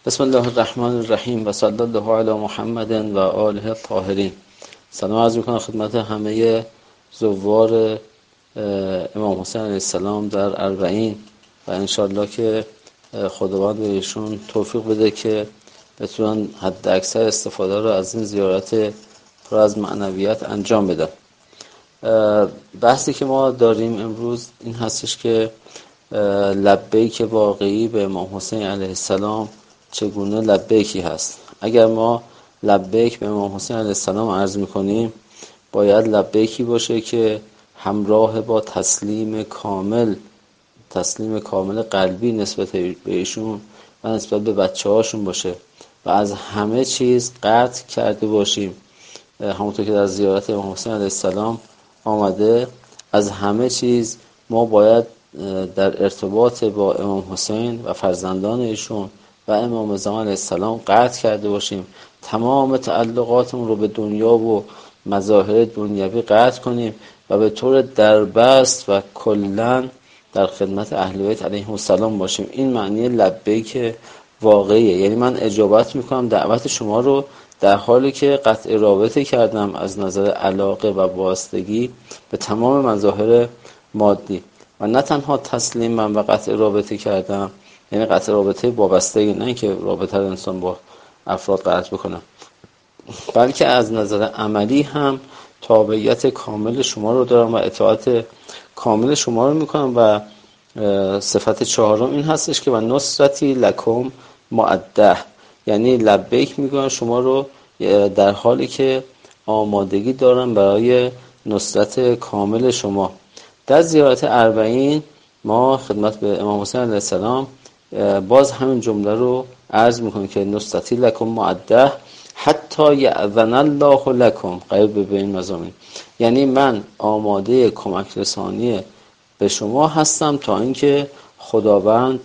بسم الله الرحمن الرحیم و صلی الله علی محمد و آله الطاهرین. سلام عرض میکنم خدمت همه زوار امام حسین علیه السلام در اربعین و انشالله که خداوند بهشون توفیق بده که بتونن حد اکثر استفاده رو از این زیارت پر از معنویت انجام بدن. بحثی که ما داریم امروز این هستش که لبیک واقعی به امام حسین علیه السلام چگونه لبیکی هست. اگر ما لبیک به امام حسین علیه السلام عرض میکنیم باید لبیکی باشه که همراه با تسلیم کامل قلبی نسبت به ایشون و نسبت به بچه هاشون باشه و از همه چیز قطع کرده باشیم. همونطور که در زیارت امام حسین علیه السلام آمده، از همه چیز ما باید در ارتباط با امام حسین و فرزندان ایشون و امام زمان علیه السلام قطع کرده باشیم. تمام تعلقاتمون رو به دنیا و مظاهر دنیوی قطع کنیم و به طور دربست و کلاً در خدمت اهل بیت علیهم السلام باشیم. این معنی لبیک واقعیه. یعنی من اجابت میکنم دعوت شما رو در حالی که قطع رابطه کردم از نظر علاقه و وابستگی به تمام مظاهر مادی و نه تنها تسلیم من و قطع رابطه کردم، یعنی قطع رابطه وابستگی، نه اینکه رابطه انسان با افراد قطع بکنم، بلکه از نظر عملی هم تابعیت کامل شما رو دارم و اطاعت کامل شما رو میکنم. و صفت چهارم این هستش که و نصرتی لکم معده، یعنی لبیک میگم شما رو در حالی که آمادگی دارم برای نصرت کامل شما. در زیارت اربعین ما خدمت به امام حسین علیه السلام باز همین جمله رو عرض میکنیم که نصرتی لکم معده حتی یأذن الله لکم قریب به این مضامین، یعنی من آماده کمک رسانی به شما هستم تا اینکه خداوند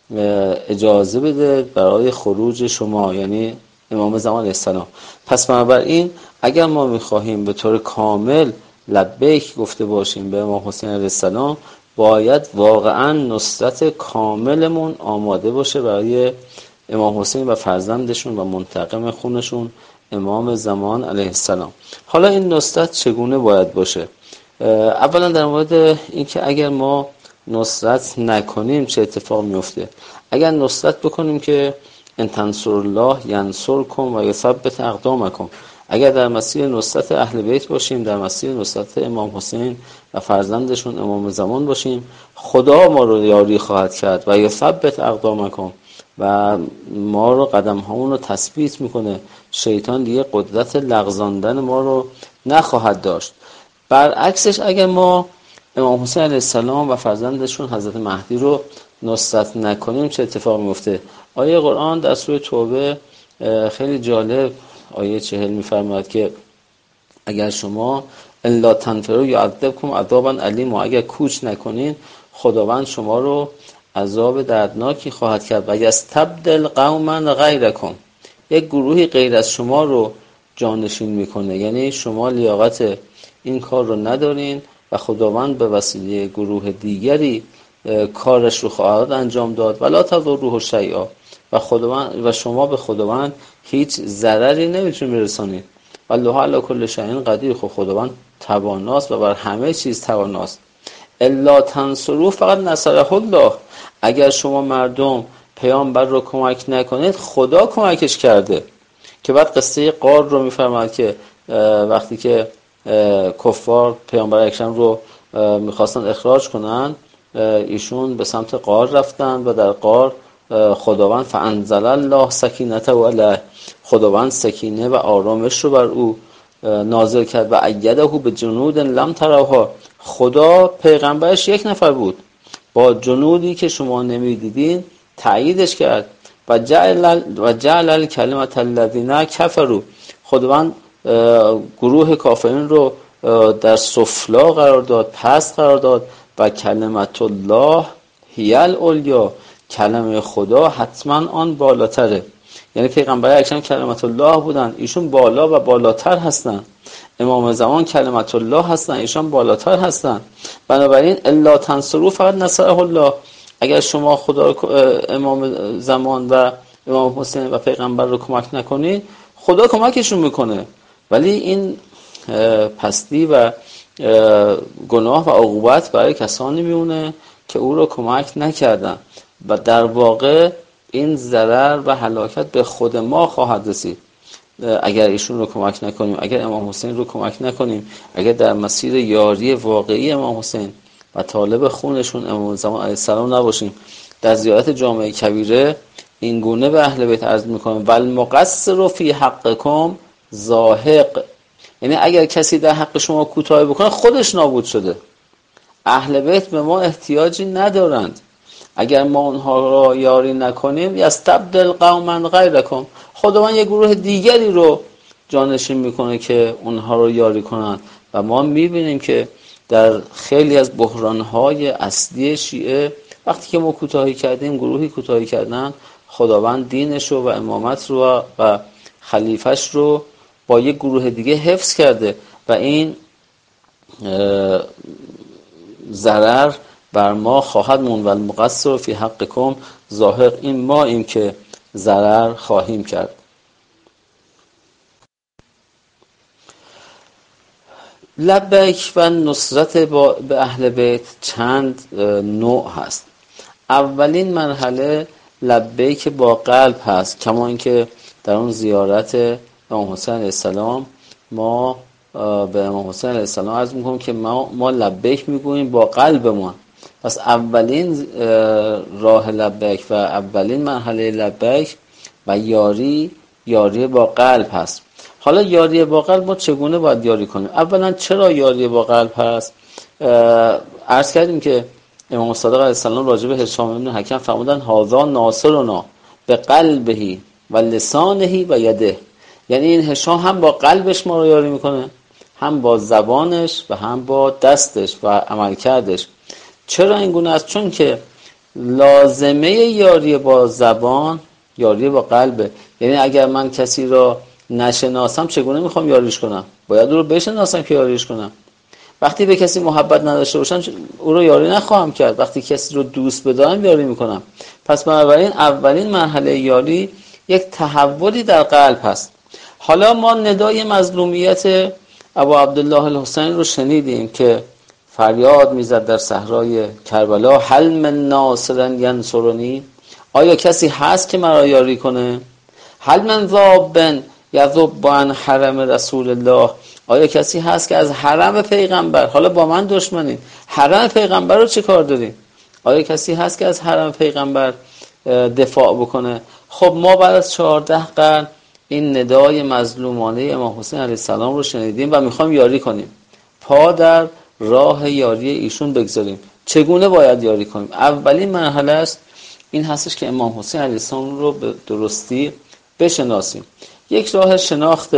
اجازه بده برای خروج شما، یعنی امام زمان علیه السلام. پس بنابراین اگر ما میخواهیم به طور کامل لبیک گفته باشیم به امام حسین علیه السلام، باید واقعا نصرت کاملمون آماده باشه برای امام حسین و فرزندشون و منتقم خونشون امام زمان علیه السلام. حالا این نصرت چگونه باید باشه؟ اولا در مورد اینکه اگر ما نصرت نکنیم چه اتفاق میفته. اگر نصرت بکنیم که ان تنصروا الله ینصرکم و یثبت اقدامکم، اگر در مسیر نصرت اهل بیت باشیم، در مسیر نصرت امام حسین و فرزندشون امام زمان باشیم، خدا ما رو یاری خواهد کرد و یثبت اقدامکم و ما رو قدم هامون رو تثبیت میکنه. شیطان دیگه قدرت لغزاندن ما رو نخواهد داشت. برعکسش اگر ما امام حسین علیه السلام و فرزندشون حضرت مهدی رو نصرت نکنیم چه اتفاق میفته؟ آیه قرآن در سوره توبه خیلی جالب آیه 40 میفرماید که اگر شما الا تنفروا یعذبکم عذابا الیم، اگر کوچ نکنین خداوند شما رو عذاب دردناکی خواهد کرد و یستبدل قوما غیرکم، یک گروهی غیر از شما رو جانشین میکنه. یعنی شما لیاقت این کار رو ندارین و خداوند به وسیله گروه دیگری کارش رو خواهد انجام داد. ولا تضروه شیئا، و خداوند و شما به خداوند هیچ ضرری نمیتونید برسونید. والله علی کل شیء قدیر، خداوند تواناست و بر همه چیز تواناست. الا تنصروا فقط نصره الله، اگر شما مردم پیامبر رو کمک نکنید خدا کمکش کرده. که بعد قصه غار رو میفرماید که وقتی که کفار پیامبر اکرم رو میخواستن اخراج کنن، ایشون به سمت غار رفتن و در غار خداوند فانزل الله سکینته علیه، خداوند سکینه و آرامش رو بر او نازل کرد و ایده به جنود لم تروها، خدا پیغمبرش یک نفر بود با جنودی که شما نمیدیدین تأییدش کرد. و جعل الکلمة الذین کفروا، خداوند گروه کافرین رو در سفلا قرار داد، پست قرار داد و کلمت الله هی العلیا، کلمه خدا حتما آن بالاتره. یعنی پیغمبر اکرم کلمت الله بودن، ایشون بالا و بالاتر هستن. امام زمان کلمت الله هستن، ایشون بالاتر هستن. بنابراین الا تنصروا فقط نصره الله، اگر شما خدا رو امام زمان و امام حسین و پیغمبر رو کمک نکنید، خدا کمکشون میکنه. ولی این پستی و گناه و عقوبت برای کسانی میمونه که او رو کمک نکردن و در واقع این ضرر و هلاکت به خود ما خواهد رسید اگر ایشون رو کمک نکنیم، اگر امام حسین رو کمک نکنیم، اگر در مسیر یاری واقعی امام حسین و طالب خونشون امام زمان علیه السلام نباشیم. در زیارت جامعه کبیره این گونه به اهل بیت عرض میکنم: والمقصر فی حقکم زاهق، یعنی اگر کسی در حق شما کوتاهی بکنه خودش نابود شده. اهل بیت به ما احتیاجی ندارند. اگر ما اونها را یاری نکنیم یستبدل قوما غیرکم، خداوند یک گروه دیگری رو جانشین میکنه که اونها رو یاری کنند. و ما میبینیم که در خیلی از بحرانهای اصلی شیعه وقتی که ما کوتاهی کردیم، گروهی کوتاهی کردن، خداوند دینش رو و امامت رو و خلیفش رو با یک گروه دیگه حفظ کرده و این ضرر بر ما خواهد موند. و المقصر فی حقکم زاهق، این ما این که ضرر خواهیم کرد. لبیک و نصرت به اهل بیت چند نوع هست. اولین مرحله لبیک با قلب هست، کما اینکه در اون زیارت امام حسین علیه السلام ما به امام حسین علیه السلام عرض میکنیم که ما لبیک میگوییم با قلبمون. پس اولین راه لبیک و اولین مرحله لبیک و یاری با قلب هست. حالا یاری با قلب ما چگونه باید یاری کنیم؟ اولا چرا یاری با قلب هست؟ عرض کردیم که امام صادق علیه السلام راجع به هشام بن حکم فرمودن: هذا ناصرنا به قلبه و لسانه و یده، یعنی این هشام هم با قلبش ما رو یاری میکنه، هم با زبانش و هم با دستش و عملکردش. چرا این گونه است؟ چون که لازمه یاری با زبان یاری با قلبه. یعنی اگر من کسی را نشناسم چگونه میخوام یاریش کنم؟ باید او رو بشناسم که یاریش کنم. وقتی به کسی محبت نداشته باشم او رو یاری نخواهم کرد. وقتی کسی رو دوست بدارم یاری میکنم. پس بنابراین اولین مرحله یاری یک تحولی در قلب هست. حالا ما ندای مظلومیت ابو عبدالله الحسین رو شنیدیم که فریاد میزد در صحرای کربلا: هل من ناصر ینصرنی، آیا کسی هست که مرا یاری کنه؟ هل من ذاب یذب عن حرم رسول الله، آیا کسی هست که از حرم پیغمبر، حالا با من دشمنی، حرم پیغمبر رو چه کار داریم؟ آیا کسی هست که از حرم پیغمبر دفاع بکنه؟ خب ما بعد از 14 قرن این ندای مظلومانه امام حسین علیه السلام رو شنیدیم و میخوایم یاری کنیم، پا در راه یاری ایشون بگذاریم. چگونه باید یاری کنیم؟ اولین مرحله است این هستش که امام حسین علیه السلام رو به درستی بشناسیم. یک راه شناخت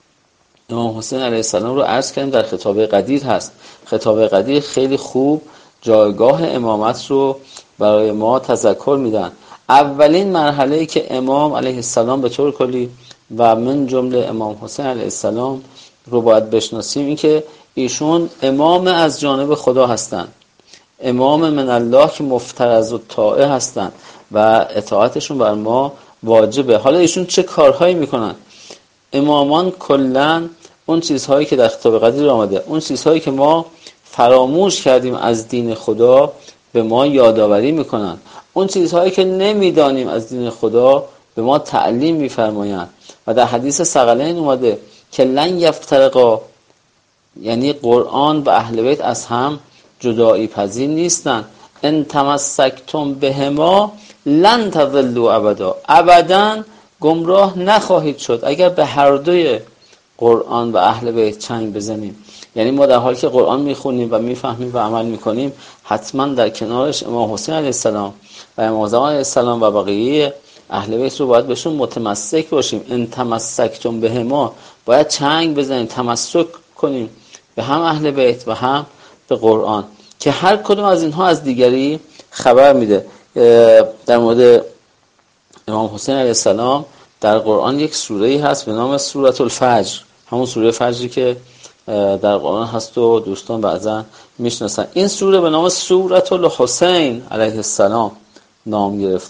امام حسین علیه السلام رو عرض کردیم در خطاب قدیر هست. خطاب قدیر خیلی خوب جایگاه امامت رو برای ما تذکر میدن. اولین مرحله‌ای که امام علیه السلام به طور کلی و من جمله امام حسین علیه السلام رو باید بشناسیم این که ایشون امام از جانب خدا هستند، امام من الله که مفترض الطاعه هستند و اطاعتشون بر ما واجبه. حالا ایشون چه کارهایی میکنن؟ امامان کلن اون چیزهایی که در خطاب قدیر آمده، اون چیزهایی که ما فراموش کردیم از دین خدا به ما یادآوری میکنن، اون چیزهایی که نمیدانیم از دین خدا به ما تعلیم میفرمایند. و در حدیث ثقلین اومده که لن یفترقا، یعنی قرآن و اهل بیت از هم جدایی پذیر نیستند. ان تمسکتم بهما لن تضلوا ابدا، ابدا گمراه نخواهید شد اگر به هر دوی قرآن و اهل بیت چنگ بزنیم. یعنی ما در حالی که قرآن میخونیم و میفهمیم و عمل میکنیم حتما در کنارش امام حسین علیه السلام و امام زمان علیه السلام و بقیه اهل بیت رو باید بهشون متمسک باشیم. ان تمسکتم بهما، باید چنگ بزنیم، تمسک کنیم به هم اهل بیت و هم به قرآن که هر کدوم از اینها از دیگری خبر میده. در مورد امام حسین علیه السلام در قرآن یک سوره‌ای هست به نام سورة الفجر، همون سوره فجری که در قرآن هست و دوستان بعضا میشناسن. این سوره به نام سورة الحسین علیه السلام نام گرفته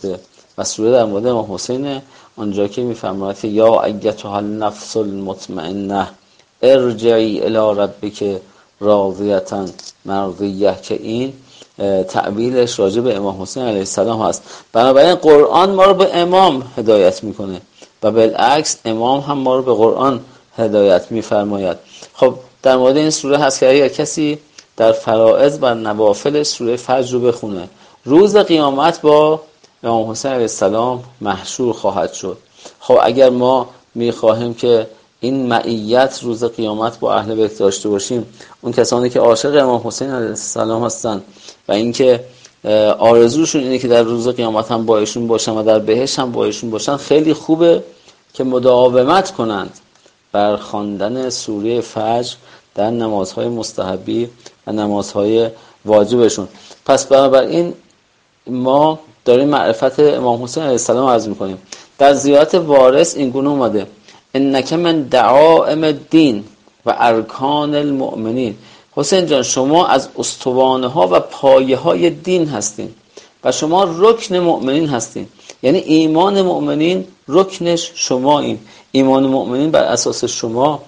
و سوره در مورد امام حسین آنجا که میفرماید که یا ایتها النفس المطمئنه ارجعی الی ربک راضیه مرضیه، که این تعبیرش راجع به امام حسین علیه السلام هست. بنابراین قرآن ما رو به امام هدایت میکنه و بالعکس امام هم ما رو به قرآن هدایت میفرماید. خب در مورد این سوره هست که اگر کسی در فرائض و نوافل سوره فجر رو بخونه، روز قیامت با امام حسین علیه السلام محشور خواهد شد. خب اگر ما میخواهیم که این معیت روز قیامت با اهل بیت داشته باشیم، اون کسانی که عاشق امام حسین علیه السلام هستن و اینکه آرزوشون اینه که در روز قیامت هم با ایشون باشن و در بهشت هم با ایشون باشن، خیلی خوبه که مداومت کنند بر خواندن سوره فجر در نمازهای مستحبی و نمازهای واجبشون. پس بنابراین ما داریم معرفت امام حسین علیه السلام عرض میکنیم. در زیارت وارث این گونه اومده انک من دعائم الدین و ارکان المؤمنین. حسین جان شما از استوانه ها و پایه های دین هستین و شما رکن مؤمنین هستین. یعنی ایمان مؤمنین رکنش شما، این ایمان مؤمنین بر اساس شما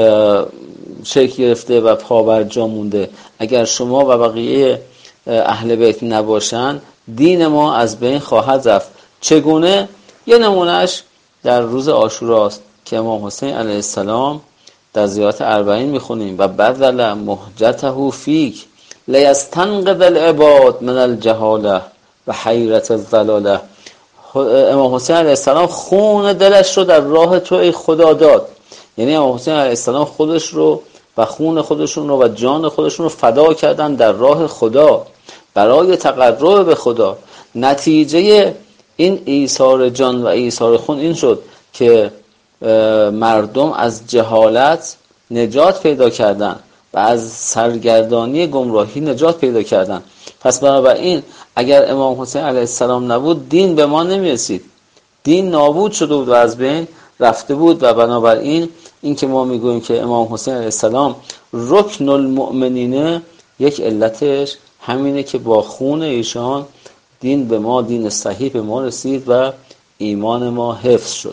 شکل گرفته و پا بر جا مونده. اگر شما و بقیه اهل بیت نباشن دین ما از بین خواهد رفت. چگونه؟ یه نمونهش در روز عاشوراست که امام حسین علیه السلام در زیارت اربعین میخونیم و بذل مهجته فیک لیستنقذ العباد من الجهاله و حیرت الضلاله. امام حسین علیه السلام خون دلش رو در راه تو ای خدا داد. یعنی امام حسین علیه السلام خودش رو و خون خودشون رو و جان خودشون رو فدا کردن در راه خدا برای تقرب به خدا. نتیجه این ایثار جان و ایثار خون این شد که مردم از جهالت نجات پیدا کردن و از سرگردانی گمراهی نجات پیدا کردن. پس بنابراین اگر امام حسین علیه السلام نبود دین به ما نمیرسید، دین نابود شده بود و از بین رفته بود. و بنابراین این که ما میگوییم که امام حسین علیه السلام رکن المؤمنینه، یک علتش همینه که با خون ایشان دین به ما، دین صحیح به ما رسید و ایمان ما حفظ شد.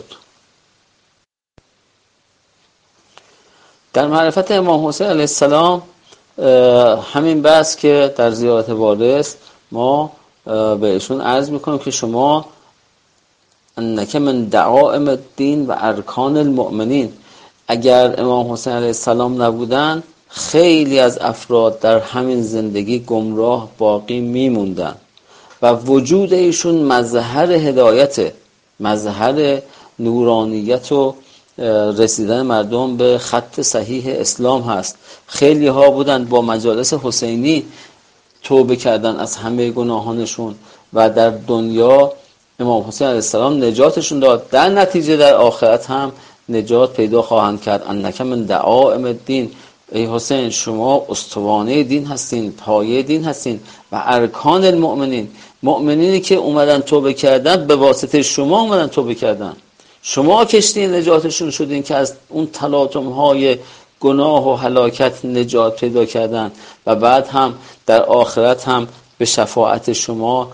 در معرفت امام حسین علیه السلام همین بس که در زیارت وارث ما به ایشون عرض میکنیم که شما انک من دعائم الدین و ارکان المؤمنین. اگر امام حسین علیه السلام نبودن خیلی از افراد در همین زندگی گمراه باقی میموندن و وجود ایشون مظهر هدایت، مظهر نورانیت و رسیدن مردم به خط صحیح اسلام هست. خیلی ها بودن با مجالس حسینی توبه کردن از همه گناهانشون و در دنیا امام حسین علیه السلام نجاتشون داد، در نتیجه در آخرت هم نجات پیدا خواهند کرد. انک من دعائم الدین، ای حسین شما استوانه دین هستین، پایه دین هستین و ارکان المؤمنین، مؤمنینی که اومدن توبه کردن به واسطه شما اومدن توبه کردن، شما کشتی نجاتشون شدین که از اون تلاطم‌های گناه و هلاکت نجات پیدا کردن و بعد هم در آخرت هم به شفاعت شما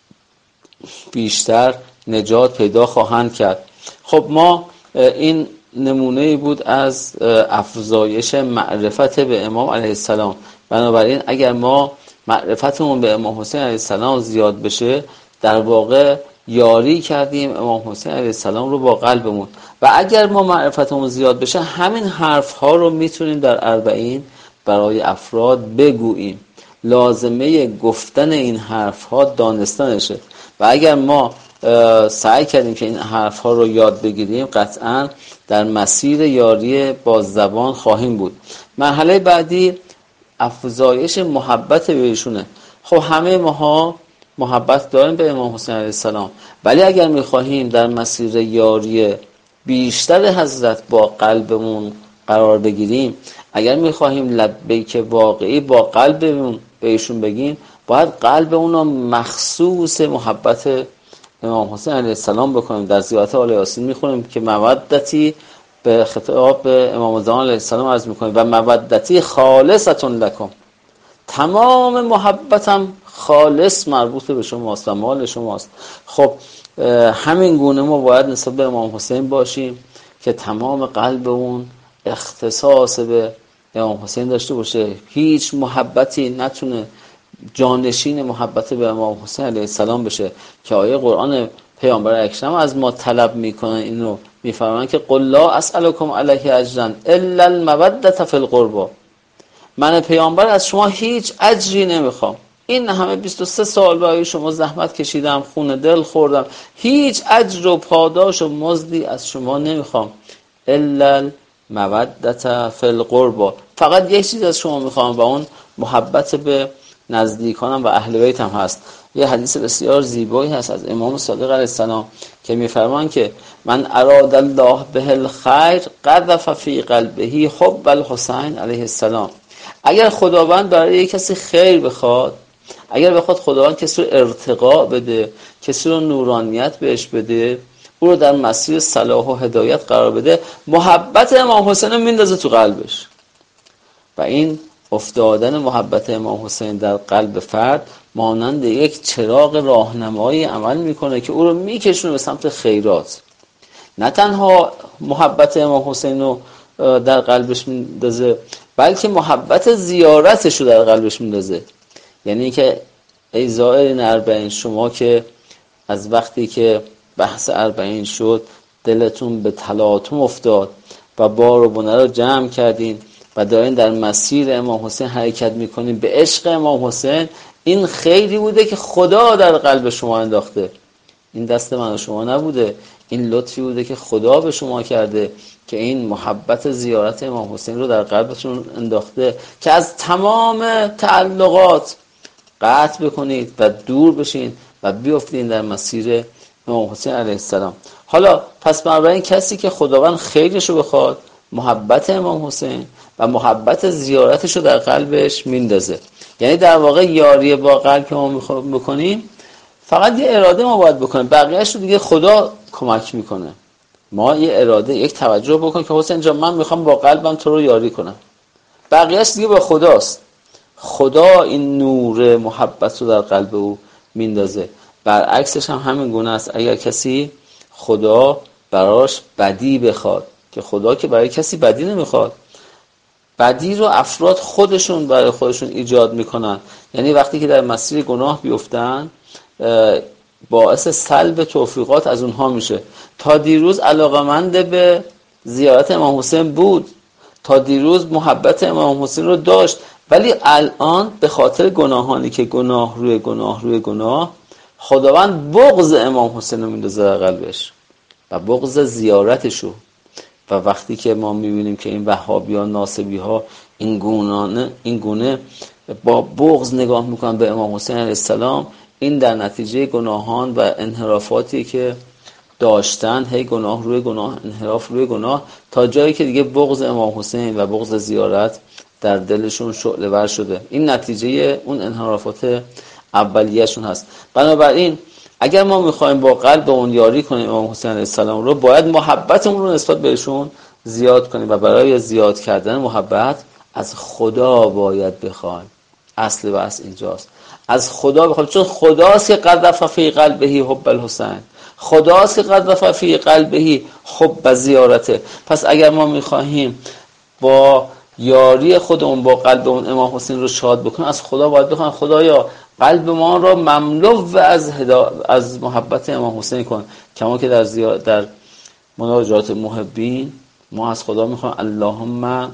بیشتر نجات پیدا خواهند کرد. خب ما این نمونه بود از افزایش معرفت به امام علیه السلام. بنابراین اگر ما معرفتمون به امام حسین علیه السلام زیاد بشه، در واقع یاری کردیم امام حسین علیه السلام رو با قلبمون. و اگر ما معرفتمون زیاد بشه همین حرف ها رو میتونیم در اربعین برای افراد بگوییم. لازمه گفتن این حرف ها دانستنشه و اگر ما سعی کردیم که این حرف ها رو یاد بگیریم قطعاً در مسیر یاری با زبان خواهیم بود. مرحله بعدی افزایش محبت به ایشونه. خب همه ماها محبت داریم به امام حسین علیه السلام، ولی اگر میخواهیم در مسیر یاری بیشتر حضرت با قلبمون قرار بگیریم، اگر میخواهیم لبیک واقعی با قلبمون به ایشون بگیم، باید قلبمون رو مخصوص محبت امام حسین علیه السلام بکنیم. در زیارت آل یاسین میخونیم که مودتی به خطاب به امام زمان علیه السلام عرض میکنیم و مودتی خالصتون لکم، تمام محبتم خالص مربوط به شماست و مال شماست. خب همین گونه ما باید نسبت به امام حسین باشیم که تمام قلب اون اختصاص به امام حسین داشته باشه. هیچ محبتی نتونه جانشین محبت به امام حسین علیه السلام بشه که آیه قرآن پیامبر اکرم از ما طلب میکنن، اینو میفرمان که قل لا اسألکم علیه اجرا الا المودة فی القربى. من پیامبر از شما هیچ اجری نمیخوام. این همه 23 سال برای شما زحمت کشیدم، خون دل خوردم، هیچ اجر و پاداش و مزدی از شما نمیخوام. الا المودة فی القربى. فقط یک چیز از شما میخوام و اون محبت به نزدیکانم و اهل بیتم هست. یه حدیث بسیار زیبایی هست از امام صادق علیه السلام که میفرمان که من اراد الله به الخیر قذف فی قلبه حب الحسین علیه السلام. اگر خداوند برای کسی خیر بخواد، اگر بخواد خداوند کسی رو ارتقا بده، کسی رو نورانیت بهش بده، او رو در مسیر صلاح و هدایت قرار بده، محبت امام حسین رو میندازه تو قلبش. و این افتادن محبت امام حسین در قلب فرد مانند یک چراغ راهنمایی عمل میکنه که او رو میکشونه به سمت خیرات. نه تنها محبت امام حسین رو در قلبش میندازه، بلکه محبت زیارتش رو در قلبش میندازه. یعنی که ای زائرین اربعین، شما که از وقتی که بحث اربعین شد دلتون به تلاطم افتاد و بار و بونه رو جمع کردین و دارین در مسیر امام حسین حرکت میکنین به عشق امام حسین، این خیری بوده که خدا در قلب شما انداخته. این دست من و شما نبوده، این لطفی بوده که خدا به شما کرده که این محبت زیارت امام حسین رو در قلبتون انداخته که از تمام تعلقات قطع بکنید و دور بشین و بیافتین در مسیر امام حسین علیه السلام. حالا پس بنابراین کسی که خداوند خیرش رو بخواد، محبت امام حسین و محبت زیارتش رو در قلبش میندازه. یعنی در واقع یاری با قلب که ما بکنیم فقط یه اراده ما باید بکنیم، بقیه‌اش رو دیگه خدا کمک میکنه. ما یه اراده، یک توجه بکنیم که حسین جان من میخوام با قلبم تو رو یاری کنم، بقیه‌اش دیگه با خداست. خدا این نور محبت رو در قلب او میندازه. برعکسش هم همین گونه است. اگر کسی خدا براش بدی بخواد، که خدا که برای کسی بدی نمیخواد، بدی رو افراد خودشون برای خودشون ایجاد میکنن. یعنی وقتی که در مسیر گناه بیفتن باعث سلب توفیقات از اونها میشه. تا دیروز علاقمند به زیارت امام حسین بود، تا دیروز محبت امام حسین رو داشت، ولی الان به خاطر گناهانی که گناه روی گناه روی گناه، خداوند بغض امام حسین رو میندازه در قلبش و بغض زیارتشو. و وقتی که ما میبینیم که این وهابیان ناصبی ها این گونه با بغض نگاه میکنن به امام حسین علیه السلام، این در نتیجه گناهان و انحرافاتی که داشتن، هی گناه روی گناه، انحراف روی گناه، تا جایی که دیگه بغض امام حسین و بغض زیارت در دلشون شعله ور شده. این نتیجه اون انحرافات اولیه‌شون هست. بنابراین اگر ما میخوایم با قلب اون یاری کنیم امام حسین علیه السلام رو، باید محبتمون رو نسبت بهشون زیاد کنیم و برای زیاد کردن محبت از خدا باید بخوایم. اصل بحث اینجاست، از خدا بخوایم، چون خداست که قذف فی قلبه حب الحسین، خداست که قذف فی قلبه حب زیارته. پس اگر ما میخواهیم با یاری خودمون با قلب اون امام حسین رو شاد بکنیم، از خدا باید بخوایم خدایا قلب ما را مملو از محبت امام حسین کن. کما که در مناجات محبین ما از خدا میخوایم اللهم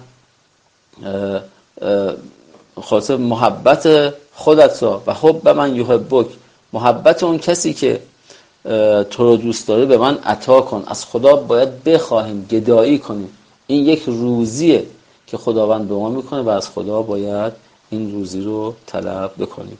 خاطر محبت خودت را و حب من یحبک، محبت اون کسی که تو رو دوست داره به من عطا کن. از خدا باید بخواهیم، گدایی کنیم. این یک روزیه که خداوند به ما میکنه و از خدا باید این روزی رو طلب بکنیم.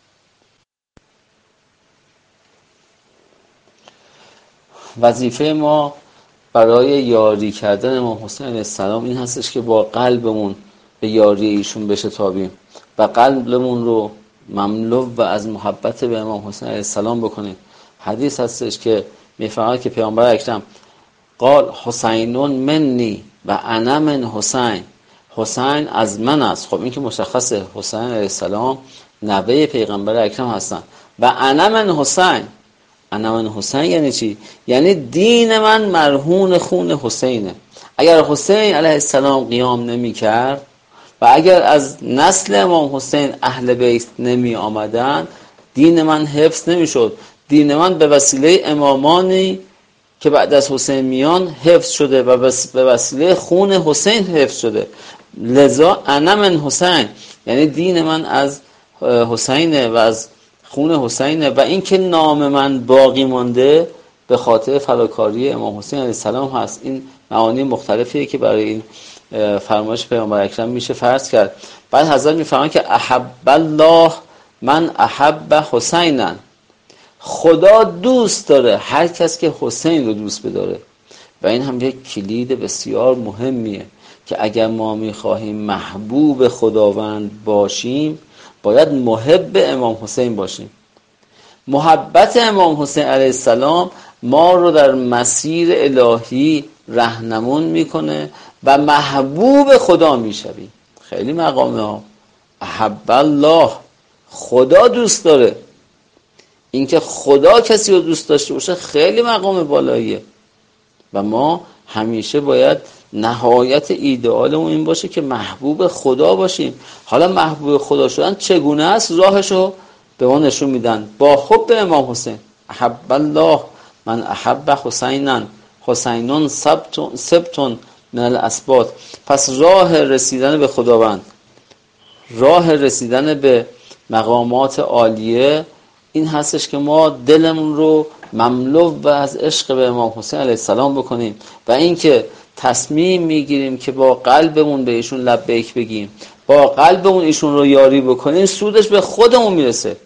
وظیفه ما برای یاری کردن امام حسین علیه السلام این هستش که با قلبمون به یاری ایشون بشتابیم و قلبمون رو مملو و از محبت به امام حسین علیه السلام بکنیم. حدیث هستش که میفرماید که پیامبر اکرم قال حسینون منی و انا من حسین، حسین از من است. خب این که مشخصه حسین علیه السلام نوه پیغمبر اکرم هستن. و انا من حسین. انا من حسین یعنی چی؟ یعنی دین من مرهون خون حسینه. اگر حسین علیه السلام قیام نمی کرد و اگر از نسل امام حسین اهل بیت نمی آمدن، دین من حفظ نمی شد. دین من به وسیله امامانی که بعد از حسین میان حفظ شده و به وسیله خون حسین حفظ شده. لذا انا من حسین یعنی دین من از حسینه و از خون حسینه. و این که نام من باقی مانده به خاطر فداکاری امام حسین علیه السلام هست. این معانی مختلفیه که برای این فرمایش پیامبر اکرم میشه فرض کرد. بعد حضرت میفرمایند که احب الله من احب حسینا. خدا دوست داره هر کس که حسین رو دوست بداره. و این هم یک کلید بسیار مهمیه که اگر ما میخواهیم محبوب خداوند باشیم باید محب امام حسین باشیم. محبت امام حسین علیه السلام ما رو در مسیر الهی راهنمون میکنه و محبوب خدا میشویم. خیلی مقامه ها. احب الله، خدا دوست داره. اینکه خدا کسی رو دوست داشته باشه خیلی مقام بالاییه و ما همیشه باید نهایت ایدئالمون این باشه که محبوب خدا باشیم. حالا محبوب خدا شدن چگونه است؟ راهشو به ما نشون میدن با حب امام حسین. احب الله من احب حسینا حسینون سبتون من الاسباط. پس راه رسیدن به خداوند، راه رسیدن به مقامات عالیه این هستش که ما دلمون رو مملو از عشق به امام حسین علیه السلام بکنیم و اینکه تصمیم میگیریم که با قلبمون به ایشون لبیک بگیم، با قلبمون ایشون رو یاری بکنیم، سودش به خودمون میرسه.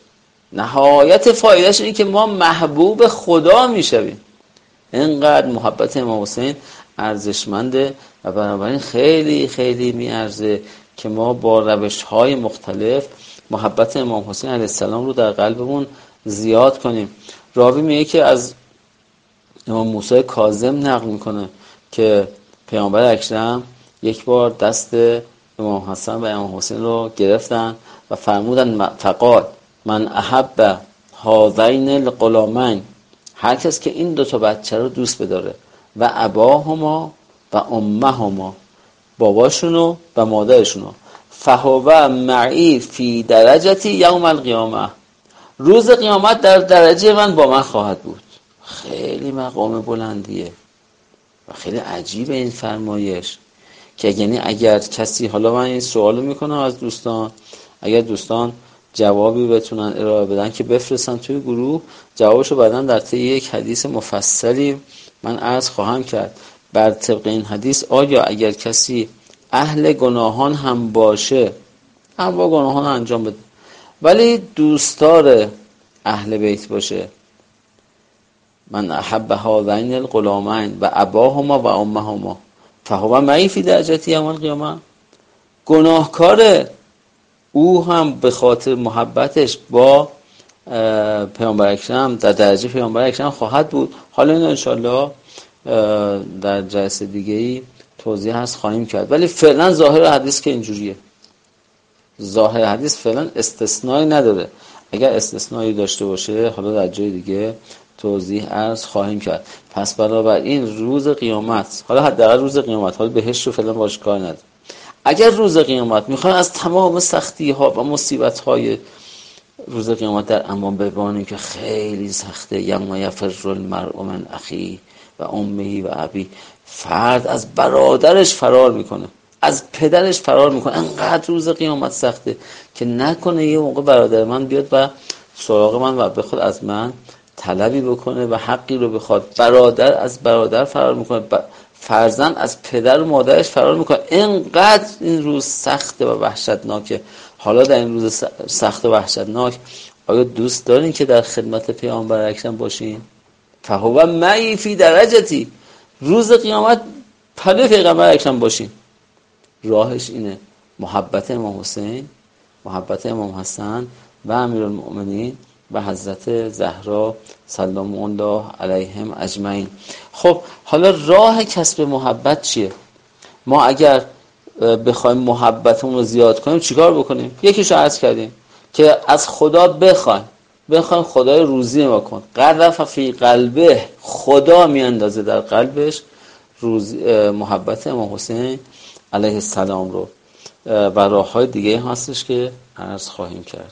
نهایت فایدهش اینه که ما محبوب خدا میشویم. اینقدر محبت امام حسین ارزشمنده و بنابراین خیلی خیلی میارزه که ما با روش‌های مختلف محبت امام حسین علیه السلام رو در قلبمون زیاد کنیم. راوی میگه که از امام موسی کاظم نقل میکنه که پیامبر اکرم یک بار دست امام حسن و امام حسین رو گرفتن و فرمودن فقال من احب هذین الغلامین، هر کس که این دوتا بچه رو دوست بداره، و اباهما و امهما، باباشونو و مادرشونو، فهو معی فی درجتی یوم القیامه، روز قیامت در درجه من با من خواهد بود. خیلی مقام بلندیه و خیلی عجیبه این فرمایش که یعنی اگر کسی، حالا من این سوالو میکنم از دوستان، اگر دوستان جوابی بتونن ارائه بدن که بفرستن توی گروه، جوابشو بعدن در طی یک حدیث مفصلی من عرض خواهم کرد. بر طبق این حدیث آیا اگر کسی اهل گناهان هم باشه، هم با گناهان انجام بده، ولی دوستدار اهل بیت باشه، من احب هذین الغلامین و اباهما و امهما فهو معی فی درجتی یوم القیامه، گناهکاره او هم به خاطر محبتش با پیامبر اکرم در درجه پیامبر اکرم خواهد بود. حالا این انشالله در جلسه دیگه‌ای توضیح هست خواهیم کرد، ولی فعلا ظاهر حدیث که اینجوریه. ظاهر حدیث فعلا استثنایی نداره. اگر استثنایی داشته باشه حالا در جای دیگه توضیح عرض خواهیم کرد. پس بنابراین روز قیامت، حالا حداقل روز قیامت، حالا بهشت رو فعلا باش کار نداره، اگر روز قیامت میخوان از تمام سختی ها و مصیبت های روز قیامت در امان ببانیم که خیلی سخته، یوم یفر المرء من اخیه و امه و ابی، فرد از برادرش فرار میکنه، از پدرش فرار میکنه. انقدر روز قیامت سخته که نکنه یه موقع برادر من بیاد و سراغ من و بخواد از من طلبی بکنه و حقی رو بخواد. برادر از برادر فرار میکنه، فرزند از پدر و مادرش فرار میکنه. اینقدر این روز سخته و وحشتناکه. حالا در این روز سخت و وحشتناک آیا دوست دارین که در خدمت پیامبر اکرم باشین؟ فهو معی فی درجتی، روز قیامت پلوی پیغمبر اکرم باشین. راهش اینه، محبت امام حسین، محبت امام حسن و امیرالمؤمنین و حضرت زهرا سلام الله علیهم اجمعین. خب حالا راه کسب محبت چیه؟ ما اگر بخوایم محبتمون رو زیاد کنیم چیکار بکنیم؟ یکیشو عرض کردیم، که از خدا بخوایم خدای روزی ما کن. قذف فی قلبه، خدا میاندازه در قلبش محبت امام حسین علیه السلام رو. و راه‌های دیگه هستش که عرض خواهیم کرد.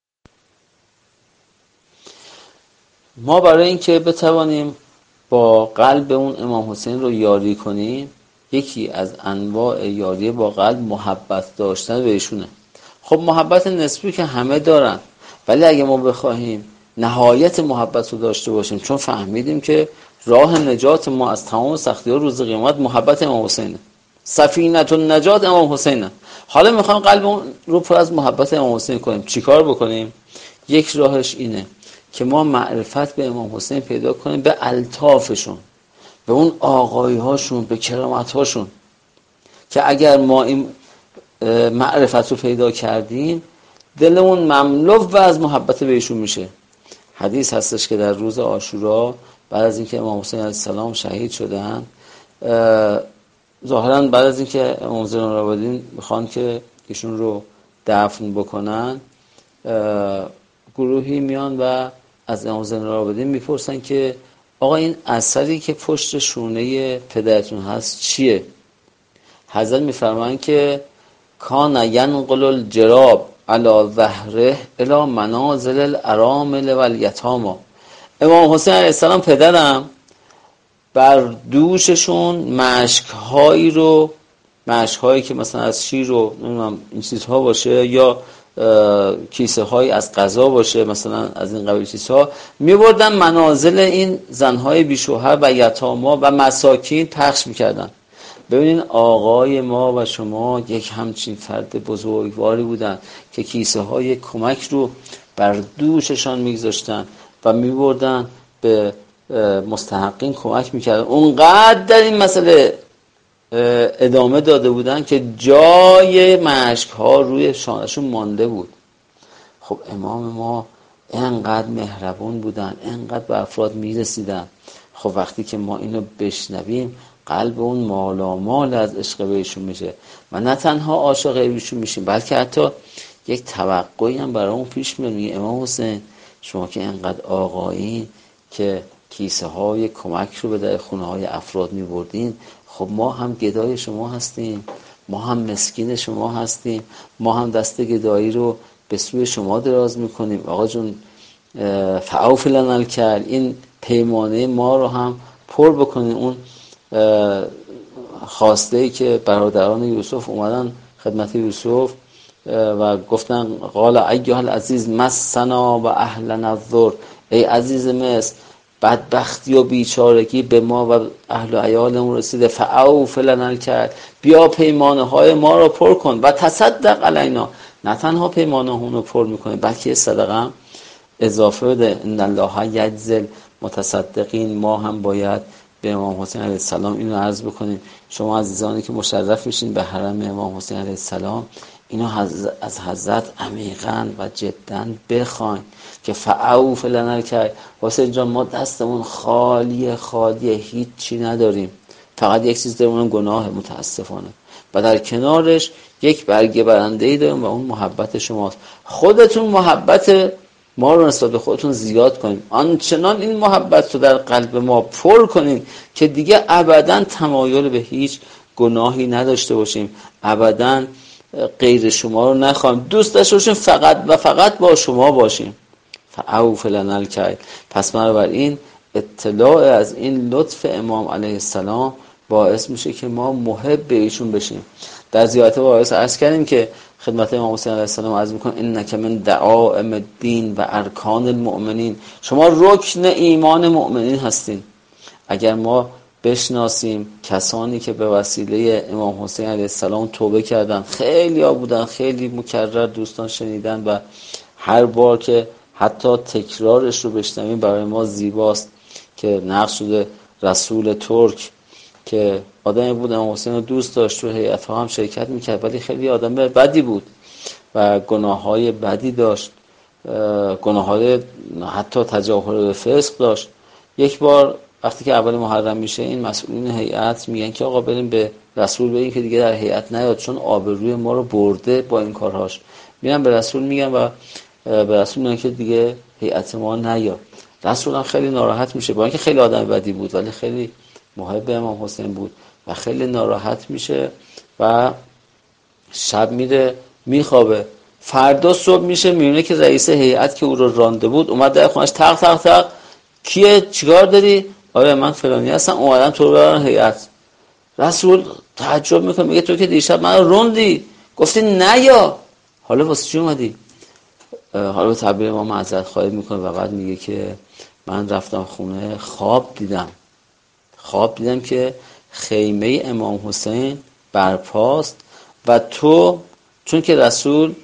ما برای اینکه بتوانیم با قلب اون امام حسین رو یاری کنیم، یکی از انواع یاری با قلب محبت داشتن به ایشونه. خب محبت نسبی که همه دارن، ولی اگه ما بخواهیم نهایت محبت رو داشته باشیم، چون فهمیدیم که راه نجات ما از تمام سختی‌ها روز قیامت محبت امام حسینه، سفینه النجات امام حسینه. حالا میخوایم قلب رو پر از محبت امام حسین کنیم، چیکار بکنیم؟ یک راهش اینه که ما معرفت به امام حسین پیدا کنیم، به الطافشون، به اون آقایی هاشون، به کرامت هاشون، که اگر ما این معرفت رو پیدا کردیم دلمون مملو و از محبت بهشون میشه. حدیث هستش که در روز عاشورا بعد از اینکه امام حسین علیه السلام شهید شدن، ظاهرا بعد از اینکه امام زین العابدین میخوان که ایشون رو دفن بکنن، گروهی میان و از امام زین العابدین میپرسن که آقا این اثری که پشت شونه پدرتون هست چیه؟ حضرت میفرمایند که کان ینقل الجراب علی ظهره الی منازل الارامل والیتاما. امام حسین علیه السلام پدرم بر دوششون مشک‌هایی که مثلا از شیر و نمیدونم این چیزها باشه، یا کیسه هایی از غذا باشه، مثلا از این قبیل چیزها، میبردن منازل این زنهای بیشوهر و یتاما و مساکین پخش میکردن. ببینین آقای ما و شما یک همچین فرد بزرگواری بودن که کیسه های کمک رو بر دوششان میگذاشتن و میبردن به مستحقین کمک میکردن. اونقدر در این مسئله ادامه داده بودن که جای مشک ها روی شانهشون مانده بود. خب امام ما انقدر مهربون بودن، انقدر به افراد میرسیدن. خب وقتی که ما اینو بشنویم قلب اون مالامال از عشق بهشون میشه و نه تنها عاشق ایشون میشیم، بلکه حتی یک توقعی هم برای اون پیش میاد. میگه امام حسین شما که انقدر آقایین که کیسه های کمک رو به در خونه های افراد میبردین، خب ما هم گدای شما هستیم، ما هم مسکین شما هستیم، ما هم دست گدایی رو به سوی شما دراز میکنیم. آقا جون فعوف لنا الکل، این پیمانه ما رو هم پر بکنین. اون خواسته‌ای که برادران یوسف اومدن خدمت یوسف و گفتن قال ایها العزیز مسنا و اهلنا الضر، ای عزیز مصر بدبختی و بیچارگی به ما و اهل و عیالمون رسیده، فعوف لنا الکل، بیا پیمانه های ما رو پر کن و تصدق علینا. نه تنها پیمانه هون رو پر میکنه بلکه صدقه هم اضافه بده. ان الله یجزی المتصدقین. ما هم باید به امام حسین علیه السلام اینو عرض بکنیم. شما عزیزانی که مشرف میشین به حرم امام حسین علیه السلام، اینو از حضرت عمیقاً و جداً بخواین که فعوف لنا الکل. حسین جان ما دستمون خالیه، هیچی نداریم، فقط یک چیز داریم، اونم گناه متاسفانه، و در کنارش یک برگه برنده‌ای داریم و اون محبت شماست. خودتون محبت ما رو نسبت به خودتون زیاد کنیم، آنچنان این محبت رو در قلب ما پر کنیم که دیگه ابداً تمایل به هیچ گناهی نداشته باشیم، ابداً غیر شما رو نخواهیم، دوست داشته باشیم فقط و فقط با شما باشیم. فعوف لنا الکل. پس بنابراین اطلاع از این لطف امام علیه السلام باعث میشه که ما محب به ایشون بشیم. در زیارت باعث عرض کردیم که خدمت امام حسین علیه السلام عرض میکنم انک من دعائم الدین و ارکان المؤمنین، شما رکن ایمان مؤمنین هستین. اگر ما بشناسیم کسانی که به وسیله امام حسین علیه السلام توبه کردن، خیلی ها بودن، خیلی مکرر دوستان شنیدن و هر بار که حتی تکرارش رو بشنویم برای ما زیباست، که نقل شده رسول ترک که آدمی بود امام حسین رو دوست داشت، تو هیئت‌ها هم شرکت میکرد، ولی خیلی آدم بدی بود و گناه‌های بدی داشت، گناه‌های حتی تجاهل به فسق داشت. یک بار وقتی که اول محرم میشه، این مسئولین هیئت میگن که آقا بریم به رسول بگیم که دیگه در هیئت نیاد، چون آبروی ما رو برده با این کارهاش. میرن به رسول میگن و به رسول میگن که دیگه هیئت ما نیا. رسول هم خیلی ناراحت میشه، با اینکه خیلی آدم بدی بود ولی خیلی محب امام حسین بود و خیلی ناراحت میشه و شب میره میخوابه. فردا صبح میشه میبینه که رئیس هیئت که او رو رانده بود اومد در خونش تق تق تق. کیه؟ چیکار داری؟ آره من فلانی هستم، اومدم تو رو برن هیئت. رسول تعجب میکنه، میگه تو که دیشب من رو روندی گفتی نیا، حالا واسه چی اومدی؟ حالا به تعبیر ما معذرت خواهی میکنه و بعد میگه که من رفتم خونه خواب دیدم که خیمه امام حسین برپاست و تو، چون که رسول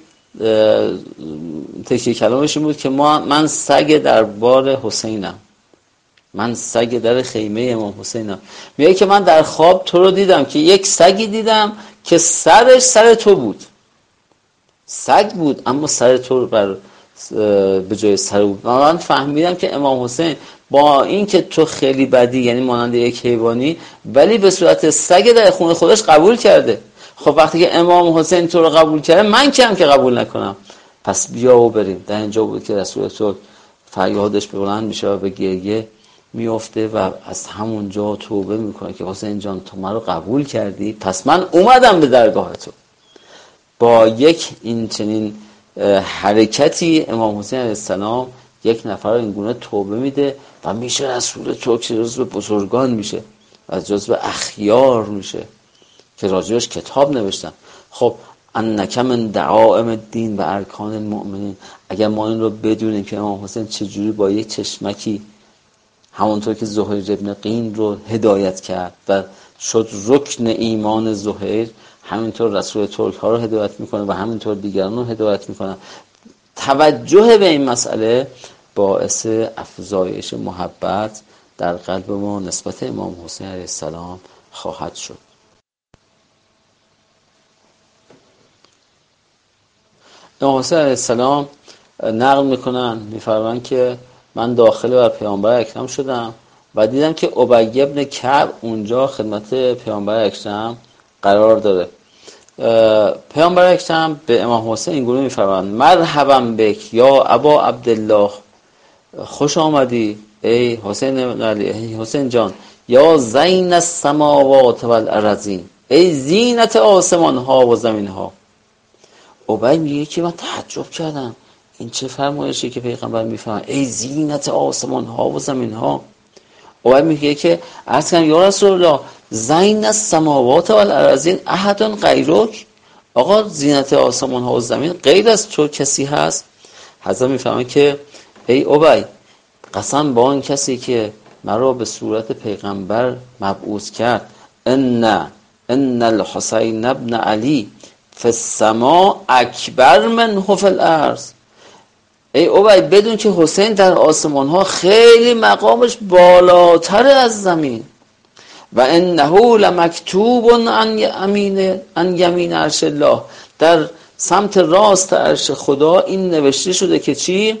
تکیه کلامش این بود که من سگ در بار حسینم، من سگ در خیمه امام حسینم. میگه که من در خواب تو رو دیدم که یک سگی دیدم که سرش سر تو بود، سگ بود اما سر تو به جای سر بود. من فهمیدم که امام حسین با این که تو خیلی بدی، یعنی مانند یک حیوانی، ولی به صورت سگ در خون خودش قبول کرده. خب وقتی که امام حسین تو رو قبول کرده، من کیم که قبول نکنم؟ پس بیا و بریم. در اینجا بود که رسول تو فریادش بلند میشه و به گریه میفته و از همونجا توبه میکنه که حسین جان تو من رو قبول کردی، پس من اومدم به درگاه تو. با یک این چنین حرکتی امام حسین علیه السلام یک نفر رو اینگونه توبه میده و میشه رسول تو که جزو بزرگان میشه و جزو اخیار میشه که راجعش کتاب نوشتن. خب انک من دعائم الدین و ارکان المؤمنین، اگر ما این رو بدونیم که امام حسین چجوری با یک چشمکی همونطور که زهیر ابن قین رو هدایت کرد و شد رکن ایمان زهیر، همینطور رسول ترک ها رو هدایت میکنه و همینطور دیگران رو هدایت میکنه. توجه به این مسئله باعث افزایش محبت در قلب ما نسبت امام حسین علیه السلام خواهد شد. امام حسین علیه السلام نقل میکنن، میفرمان که من داخل بر پیامبر اکرم شدم و دیدم که ابی بن کعب اونجا خدمت پیامبر اکرم قرار داره. پیامبر اکرم به امام حسین اینگونه میفرمان مرحبا بک یا ابا عبدالله، خوش آمدی ای حسین علی، ای حسین جان، یا زین السماوات والارضین، ای زینت آسمان ها و زمین ها. ابی میگه که من تعجب کردم این چه فرمایشی که پیغمبر میفرماید ای زینت آسمان ها و زمین ها. ابی میگه که عرض کردم یا رسول الله زین السماوات والارضین احد غیرک، آقا زینت آسمان ها و زمین غیر از تو کسی هست؟ حضرت میفرماید که ای ابی، قسم با آن کسی که مرا به صورت پیغمبر مبعوث کرد، ان الحسین ابن علی فی السماء اکبر منه فی الارض. ای ابی بدون که حسین در آسمان ها خیلی مقامش بالاتر از زمین، و انه لمکتوب عن یمین عرش الله، در سمت راست عرش خدا این نوشته شده که چی؟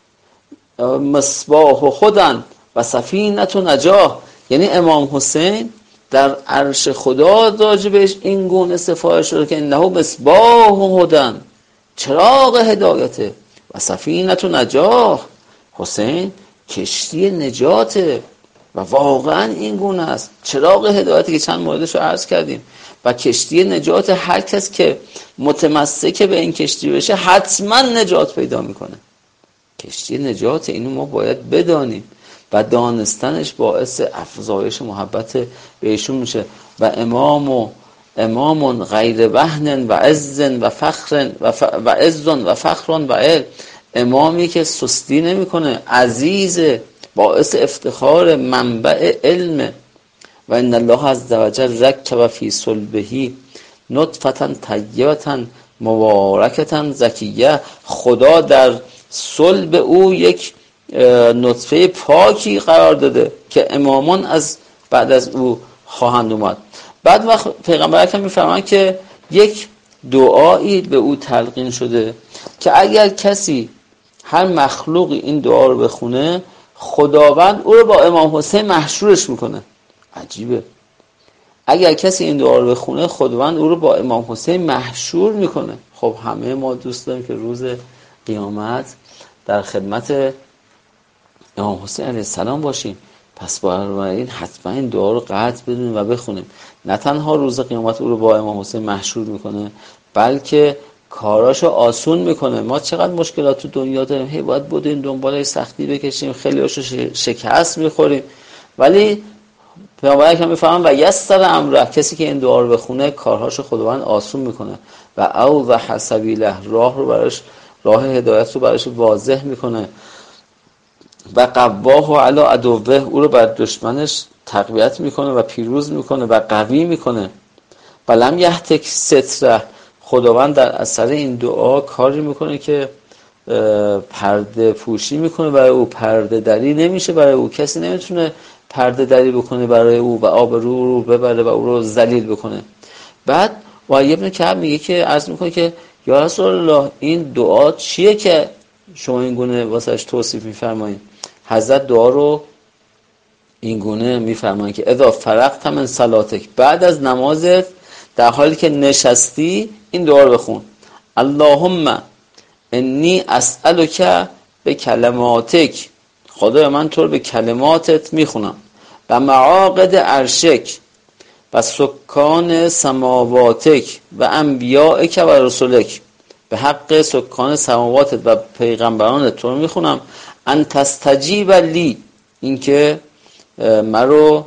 مصباح خودن و سفینه نجاه، یعنی امام حسین در عرش خدا راجبش این گونه صفات شده که انه مصباح هدن، چراغ هدایته، و سفینه نجاه، حسین کشتی نجاته. و واقعا این گونه است، چراغ هدایتی که چند موردش رو عرض کردیم و کشتی نجات هر کس که متمسک به این کشتی بشه حتما نجات پیدا میکنه. کشتی نجات اینو ما باید بدانیم و دانستنش باعث افزایش محبت بهشون میشه. و امام غیر وهن و عز و فخر و عز و فخر و علم، امامی که سستی نمیکنه، عزیز، باعث افتخار، منبع علم. و ان الله عز وجل رکب فی صلبه نطفه طیبه مبارکه زکیه، خدا در صلب او یک نطفه پاکی قرار داده که امامان از بعد از او خواهند اومد. بعد وقت پیغمبر اکرم میفرمایند که یک دعایی به او تلقین شده که اگر کسی، هر مخلوقی این دعا رو بخونه، خداوند او رو با امام حسین محشورش میکنه. عجیبه. اگر کسی این دعا رو بخونه خداوند او رو با امام حسین محشور میکنه. خب همه ما دوست داریم که روز قیامت در خدمت امام حسین علیه السلام باشیم. پس بنابراین حتما این دعا رو قطع بدونیم و بخونیم. نه تنها روز قیامت او رو با امام حسین محشور میکنه، بلکه کاراشو آسون میکنه. ما چقدر مشکلات تو دنیا داریم، هی باید بودیم دنبال سختی بکشیم، خیلی هاشو شکست میخوریم، ولی پیامبر اکرم میفهمن و یسر امره، کسی که این دعا رو بخونه کارهاشو خداوند آسون میکنه و اوضح سبیله، راه هدایت رو براش واضح میکنه و قواه علی عدوه، او رو بر دشمنش تقویت میکنه و پیروز میکنه و قوی میکنه. بلم یهتک ستره، خداوند در اثر این دعا کاری میکنه که پرده پوشی میکنه برای او، پرده دری نمیشه برای او، کسی نمیتونه پرده دری بکنه برای او و آبرو رو ببره و او رو ذلیل بکنه. بعد وحی ابن کعب میگه که عرض میکنه که یا رسول الله این دعا چیه که شما این گونه واسش توصیف میفرمایید؟ حضرت دعا رو این گونه میفرمایند که اذا فرغت من صلاتک، بعد از نمازت در حالی که نشستی این دعا رو بخون: اللهم انی اسألک به کلماتک، خدای من تو رو به کلماتت میخونم، و معاقد عرشک و سکان سماواتک و انبیائک و رسولک، به حق سکان سماواتت و پیغمبرانت تو رو میخونم، ان تستجیب لی، این که من رو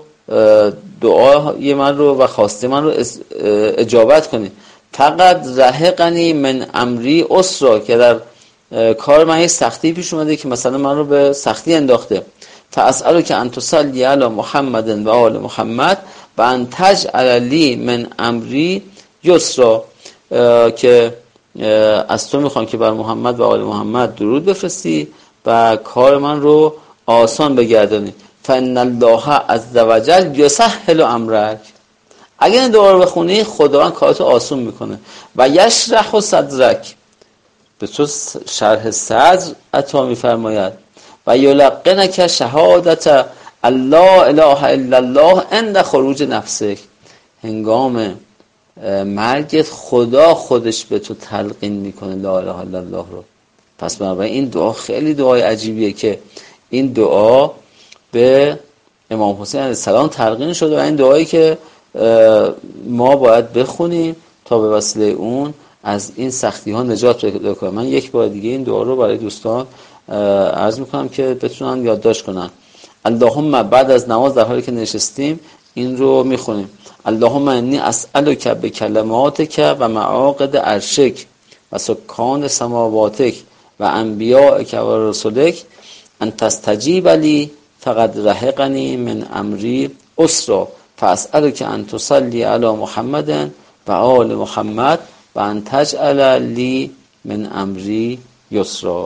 دعای من رو و خواسته من رو اجابت کنی. فقط رهقنی من امری اسرا، که در کار من یک سختی پیش اومده که مثلا من رو به سختی انداخته. فاسألک که ان تصلی علی محمد و آل محمد و ان تجعل لی من امری یسرا، که از تو میخوام که بر محمد و آل محمد درود بفرستی و کار من رو آسان بگردانی. فان الله عز وجل یسهل امرک، اگر این دعا رو بخونی خداوند کارتو آسون میکنه. و یشرح صدرک، به تو شرح صدر عطا میفرماید. و یلقنک شهادت الله اله الا الله عند خروج نفسک، هنگام مرگت خدا خودش به تو تلقین میکنه لا اله الا الله رو. پس بنابراین این دعا خیلی دعای عجیبیه که این دعا به امام حسین علیه السلام تلقین شده و این دعایی که ما باید بخونیم تا به وسیله اون از این سختی ها نجات پیدا کنیم. من یک بار دیگه این دعا رو برای دوستان عرض میکنم که بتونن یادداشت کنن. اللهم، بعد از نماز در حالی که نشستیم این رو میخونیم: اللهم انی اسألک بکلماتک و معاقد عرشک و سکان سماواتک و انبیائک و رسولک ان تستجیب لی فقد رهقنی من امری اسرا فاسألک ان تصلی علی محمد و آل محمد و ان تجعل لی من امری یسرا.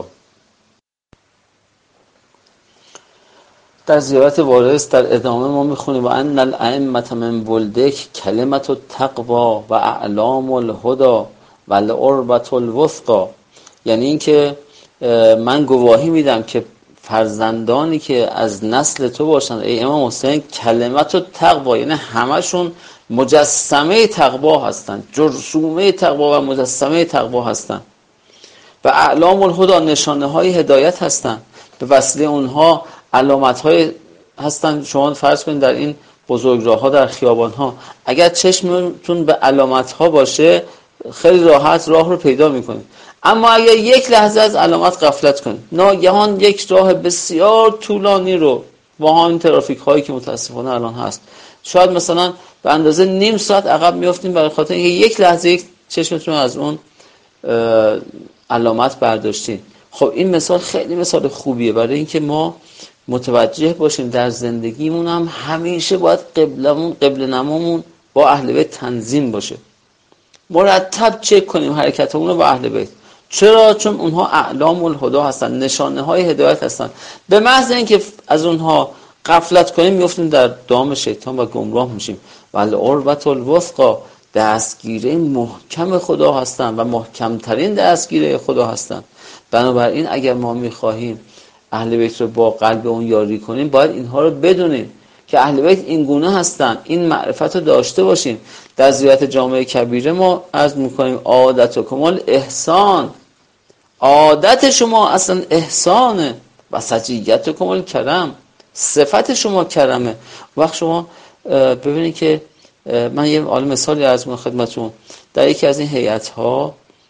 در زیارت وارث در ادامه ما میخونیم: و ان الائمة من ولدک کلمت التقوی و اعلام الهدى و العربة الوثقی، یعنی این که من گواهی میدم که فرزندانی که از نسل تو باشند ای امام حسین کلمت التقوی، یعنی همشون مجسمه تقوا هستند، جرثومه تقوا و مجسمه تقوا هستند، و اعلام الهدى، نشانه های هدایت هستند، به وسیله اونها علامت های هستند. شما فرض کنید در این بزرگراه ها در خیابان ها اگر چشمتون به علامت ها باشه خیلی راحت راه رو پیدا میکنید، اما اگر یک لحظه از علامت غفلت کنید ناگهان یک راه بسیار طولانی رو با همین ترافیک هایی که متاسفانه الان هست شاید مثلا به اندازه نیم ساعت عقب میافتیم برای خاطر اینکه یک لحظه یک چشمتون از اون علامت برداشتین. خب این مثال خیلی مثال خوبیه برای اینکه ما متوجه باشیم در زندگیمون هم همیشه باید قبله نمامون با اهل بیت تنظیم باشه، مرتب چک کنیم حرکتمون رو با اهل بیت. چرا؟ چون اونها اعلام الهدى هستن، نشانه های هدایت هستن. به محض اینکه از اونها غفلت کنیم میافتیم در دام شیطان و گمراه میشیم. ولی العروة الوثقی، دستگیره محکم خدا هستن و محکمترین دستگیره خدا هستن. بنابراین اگر ما میخواهیم اهل بیت رو با قلب اون یاری کنیم باید اینها رو بدونیم که اهل بیت این گونه هستن، این معرفت رو داشته باشیم. در زیارت جامع کبیره ما عرض میکنیم عادت و کمال احسان، عادت شما اصلا احسانه و سجیت و کمال کرم، صفت شما کرمه. وقت شما ببینید که من یه مثالی عرض میکنم خدمتتون. در یکی از این هیئت‌ها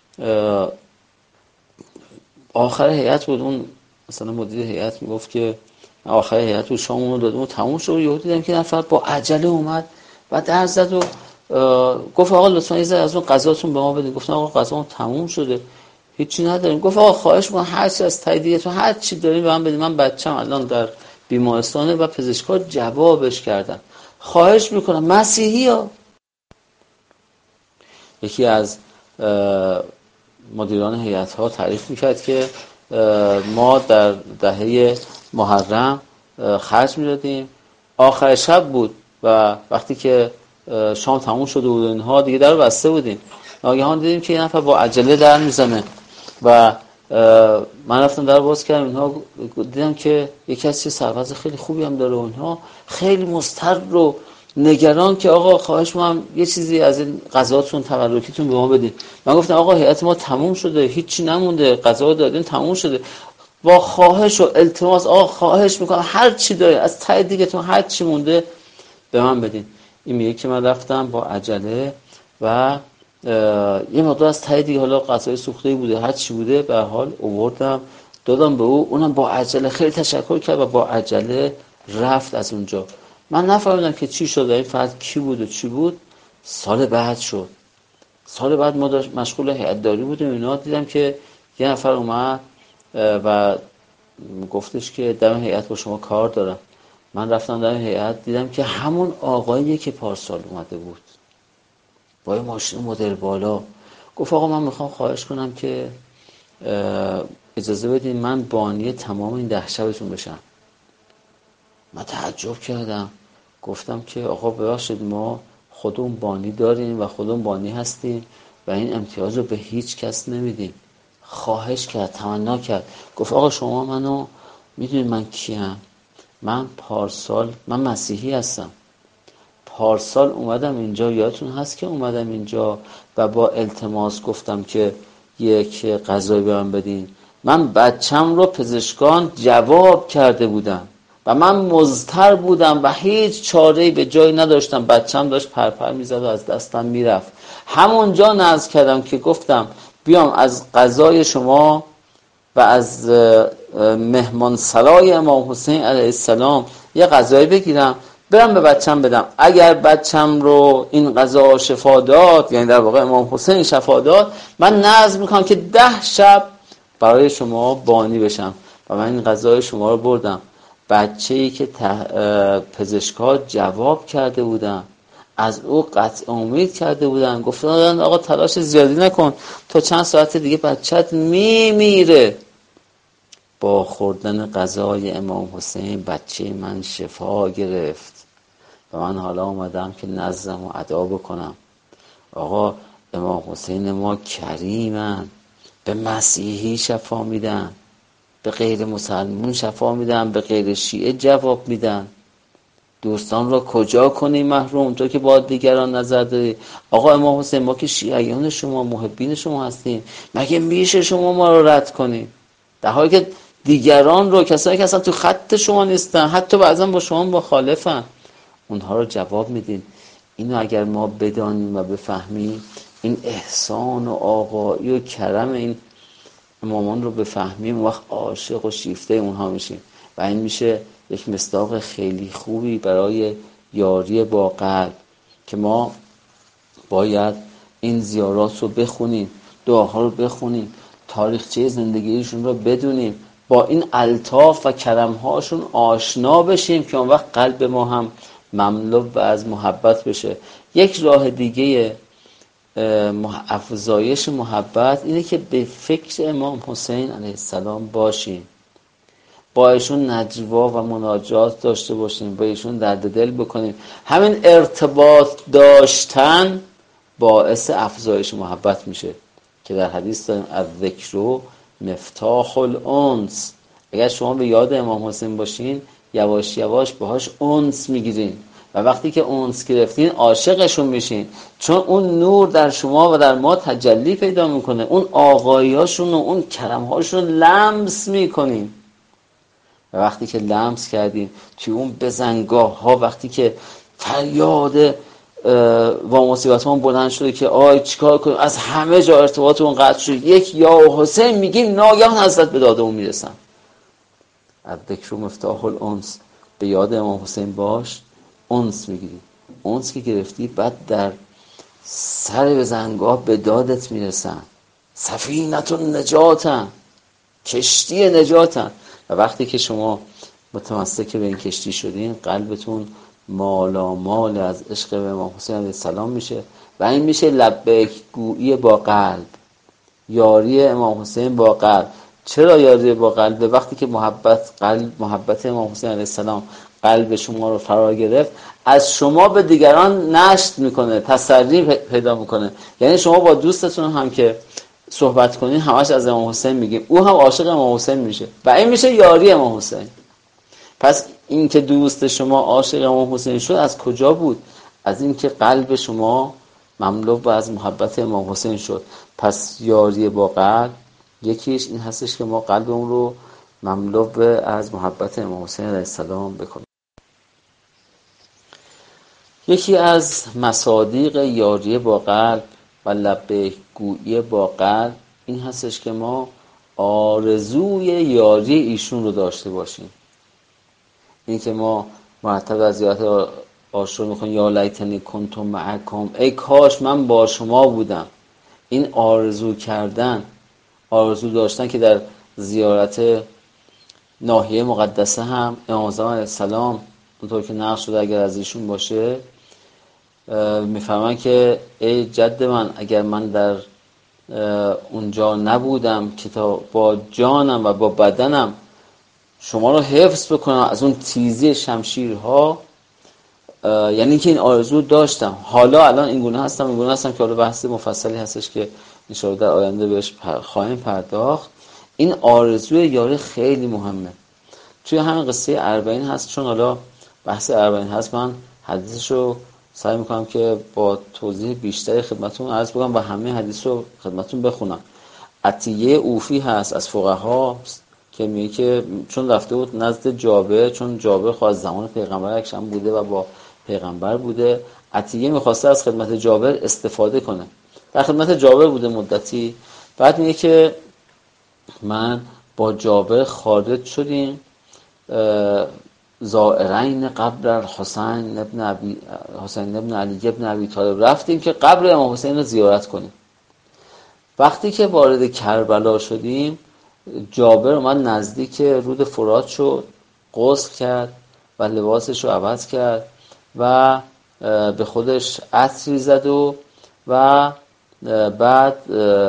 آخر هیئت بود، اون مثلا مدیر هیئت میگفت که آخر هیئت بود، شامون رو دادم و تموم شد. یهو دیدم که نفر با عجله اومد و در زد و گفت آقا لطفا یه ذره از اون غذاتون به ما بدین. گفتم آقا غذامون تموم شده، هیچی نداریم. گفت آقا خواهش می‌کنم هر چی از تاییدیتون هر چی دارین به من بدین، من بچه‌م الان در بیمارستانه و پزشکا جوابش کردن، خواهش میکنم. مسیحی‌ها. یکی از مدیران هیئت‌ها تعریف میکرد که ما در دهه محرم خرج میدادیم، آخر شب بود و وقتی که شام تموم شده بود اینها دیگه در رو بسته بودیم، ناگهان دیدیم که یه نفر با عجله در میزنه و من رفتم در باز کردم، اینها دیدم که یکی از سرباز خیلی خوبی هم داره و اینها خیلی مضطر رو نگران که آقا خواهش می‌کنم یه چیزی از این غذاتون تبرکیتون به ما بدید. من گفتم آقا هیئت ما تموم شده، هیچی نمونده، غذا دادین تموم شده، با خواهش و التماس آقا خواهش میکنم هر چی داره از ته دیگتون هر چی مونده به من بدین. این میگه که من رفتم با عجله و یه مقدار از ته دیگه، حالا غذای سوخته‌ای بوده هر چی بوده به حال آوردم دادم به او، اونم با عجله خیلی تشکر کرد و با عجله رفت از اونجا. من نفهمیدم که چی شد، این فرد کی بود و چی بود. سال بعد شد، سال بعد ما مشغول هیئت‌داری بودیم اینا، دیدم که یه نفر اومد و گفتش که دم هیئت با شما کار دارم. من رفتم دم هیئت دیدم که همون آقاییه که پارسال اومده بود با یه ماشین مدل بالا. گفت آقا من میخوام خواهش کنم که اجازه بدین من بانی تمام این 10 شبتون بشم. من تعجب کردم، گفتم که آقا ببخشید ما خودمون بانی داریم و خودمون بانی هستیم و این امتیاز رو به هیچ کس نمیدیم. خواهش کرد، تمنا کرد. گفت آقا شما منو میدونید من کیم؟ من پارسال، من مسیحی هستم، پارسال اومدم اینجا، یادتون هست که اومدم اینجا و با التماس گفتم که یک غذای به من بدین. من بچم رو پزشکان جواب کرده بودن و من مضطر بودم و هیچ چاره‌ای به جای نداشتم، بچم داشت پرپر میزد و از دستم میرفت. همونجا نذر کردم که گفتم بیام از غذای شما و از مهمان سرای امام حسین علیه السلام یه غذایی بگیرم برم به بچم بدم. اگر بچم رو این غذا شفا داد، یعنی در واقع امام حسین شفا داد، من نذر میکنم که 10 شب برای شما بانی بشم و من این غذای شما رو بردم. بچه‌ای که پزشکا جواب کرده بودن، از او قطع امید کرده بودن، گفتن آقا تلاش زیادی نکن تا چند ساعت دیگه بچت میمیره. با خوردن غذای امام حسین بچه من شفا گرفت و من حالا اومدم که نظم و ادا بکنم. آقا امام حسین ما کریمن، به مسیحی شفا میدن، به غیر مسلمون شفا میدن، به غیر شیعه جواب میدن. دوستان را کجا کنی محروم تو که با دیگران نظر داری؟ آقا امام حسین ما که شیعیان شما محبین شما هستیم، مگه میشه شما ما رو رد کنی؟ در حالی که دیگران رو، کسایی که اصلا تو خط شما نیستن، حتی بعضا با شما مخالفن، اونها رو جواب میدین. اینو اگر ما بدانیم و بفهمیم، این احسان و آقایی و کرم این امامان رو بفهمیم، وقت عاشق و شیفته اونها میشیم و این میشه یک مصداق خیلی خوبی برای یاری با قلب که ما باید این زیارات رو بخونیم، دعاها رو بخونیم، تاریخچه زندگیشون رو بدونیم، با این الطاف و کرمهاشون آشنا بشیم که اون وقت قلب ما هم مملو از محبت بشه. یک راه دیگه افزایش محبت اینه که به فکر امام حسین علیه السلام باشیم، با ایشون نجوا و مناجات داشته باشیم، با ایشون درد دل بکنیم. همین ارتباط داشتن باعث افزایش محبت میشه که در حدیث داریم الذکر مفتاح الانس. اگر شما به یاد امام حسین باشین یواش یواش باهاش انس میگیرین و وقتی که انس گرفتین عاشقشون میشین، چون اون نور در شما و در ما تجلی پیدا میکنه، اون آقاییاشون و اون کرمهاشون لمس میکنین و وقتی که لمس کردین توی اون بزنگاه ها، وقتی که فریاد و مصیبتمون بلند شده که آی چیکار کنیم، از همه جا ارتباطمون قطع شد، یک یا حسین میگیم، ناگهان حضرت به داد اون میرسن. الذکر مفتاح الانس، به یاد امام حسین باش، انس میگیری. انس که گرفتی بعد در سر بزنگاه به دادت میرسن. سفینتون نجاتن، کشتی نجاتن. و وقتی که شما متمسک به این کشتی شدین، قلبتون مالامال از عشق به امام حسین علیه السلام میشه و این میشه لبیک گویی با قلب، یاری امام حسین با قلب. چرا یاری با قلب؟ وقتی که محبت امام حسین علیه السلام قلب شما رو فرا گرفت، از شما به دیگران نشت میکنه، تسری پیدا میکنه. یعنی شما با دوستتون هم که صحبت کنین همش از امام حسین میگیم، او هم عاشق امام حسین میشه و این میشه یاری امام حسین. پس این که دوست شما عاشق امام حسین شد از کجا بود؟ از این که قلب شما مملو از محبت امام حسین شد. پس یاری با قلب یکیش این هستش که ما قلبمون رو مملو از محبت امام حسین علیه السلام بکنیم. یکی از مصادیق یاری با قلب و لبیک گویی با قلب این هستش که ما آرزوی یاری ایشون رو داشته باشیم. این که ما مرتب از زیارت عاشورا میخوایم یا لیتنی کنت معکم، ای کاش من با شما بودم. این آرزو کردن، آرزو داشتن که در زیارت ناحیه مقدسه هم امام زمان علیه السلام اونطور که نقل شده اگر از ایشون باشه میفهمن که ای جد من، اگر من در اونجا نبودم که تا با جانم و با بدنم شما رو حفظ بکنم از اون تیزی شمشیرها، یعنی که این آرزو داشتم. حالا الان این گونه هستم که حالا بحث مفصلی هستش که ان شاءالله در آینده بهش خواهیم پرداخت. این آرزوی یاری خیلی مهمه. توی همین قصه اربعین هست، چون حالا بحث اربعین هست من حدیثشو سعی میکنم که با توضیح بیشتری خدمتتون عرض بکنم و همه حدیث رو خدمتتون بخونم. عطیه اوفی هست از فقها که میگه که چون رفته بود نزد جابر، چون جابر خواست زمان پیغمبر اکشم بوده و با پیغمبر بوده، عطیه میخواسته از خدمت جابر استفاده کنه، در خدمت جابر بوده مدتی. بعد میگه که من با جابر خارج شدیم زائرین قبر حسین ابن علی ابن ابی طالب، رفتیم که قبر امام حسین رو زیارت کنیم. وقتی که وارد کربلا شدیم جابر اومد نزدیک رود فرات شد، غسل کرد و لباسش رو عوض کرد و به خودش عطری زد و بعد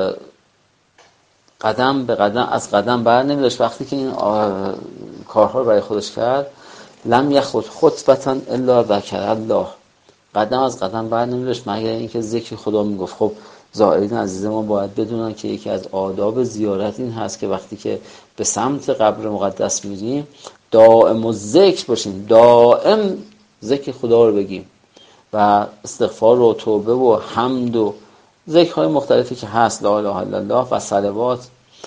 قدم به قدم از قدم بر نمی‌داشت. وقتی که این کارها رو برای خودش کرد لم یخط خطبة الا ذکر الله، قدم از قدم بر نمی‌داشت مگر اینکه ذکر خدا میگفت. خب زائرین عزیز ما باید بدونن که یکی از آداب زیارت این هست که وقتی که به سمت قبر مقدس میریم دائم الذکر باشیم، دائم ذکر خدا رو بگیم و استغفار و توبه و حمد و ذکرهای مختلفی که هست، لا اله الا الله و صلوات.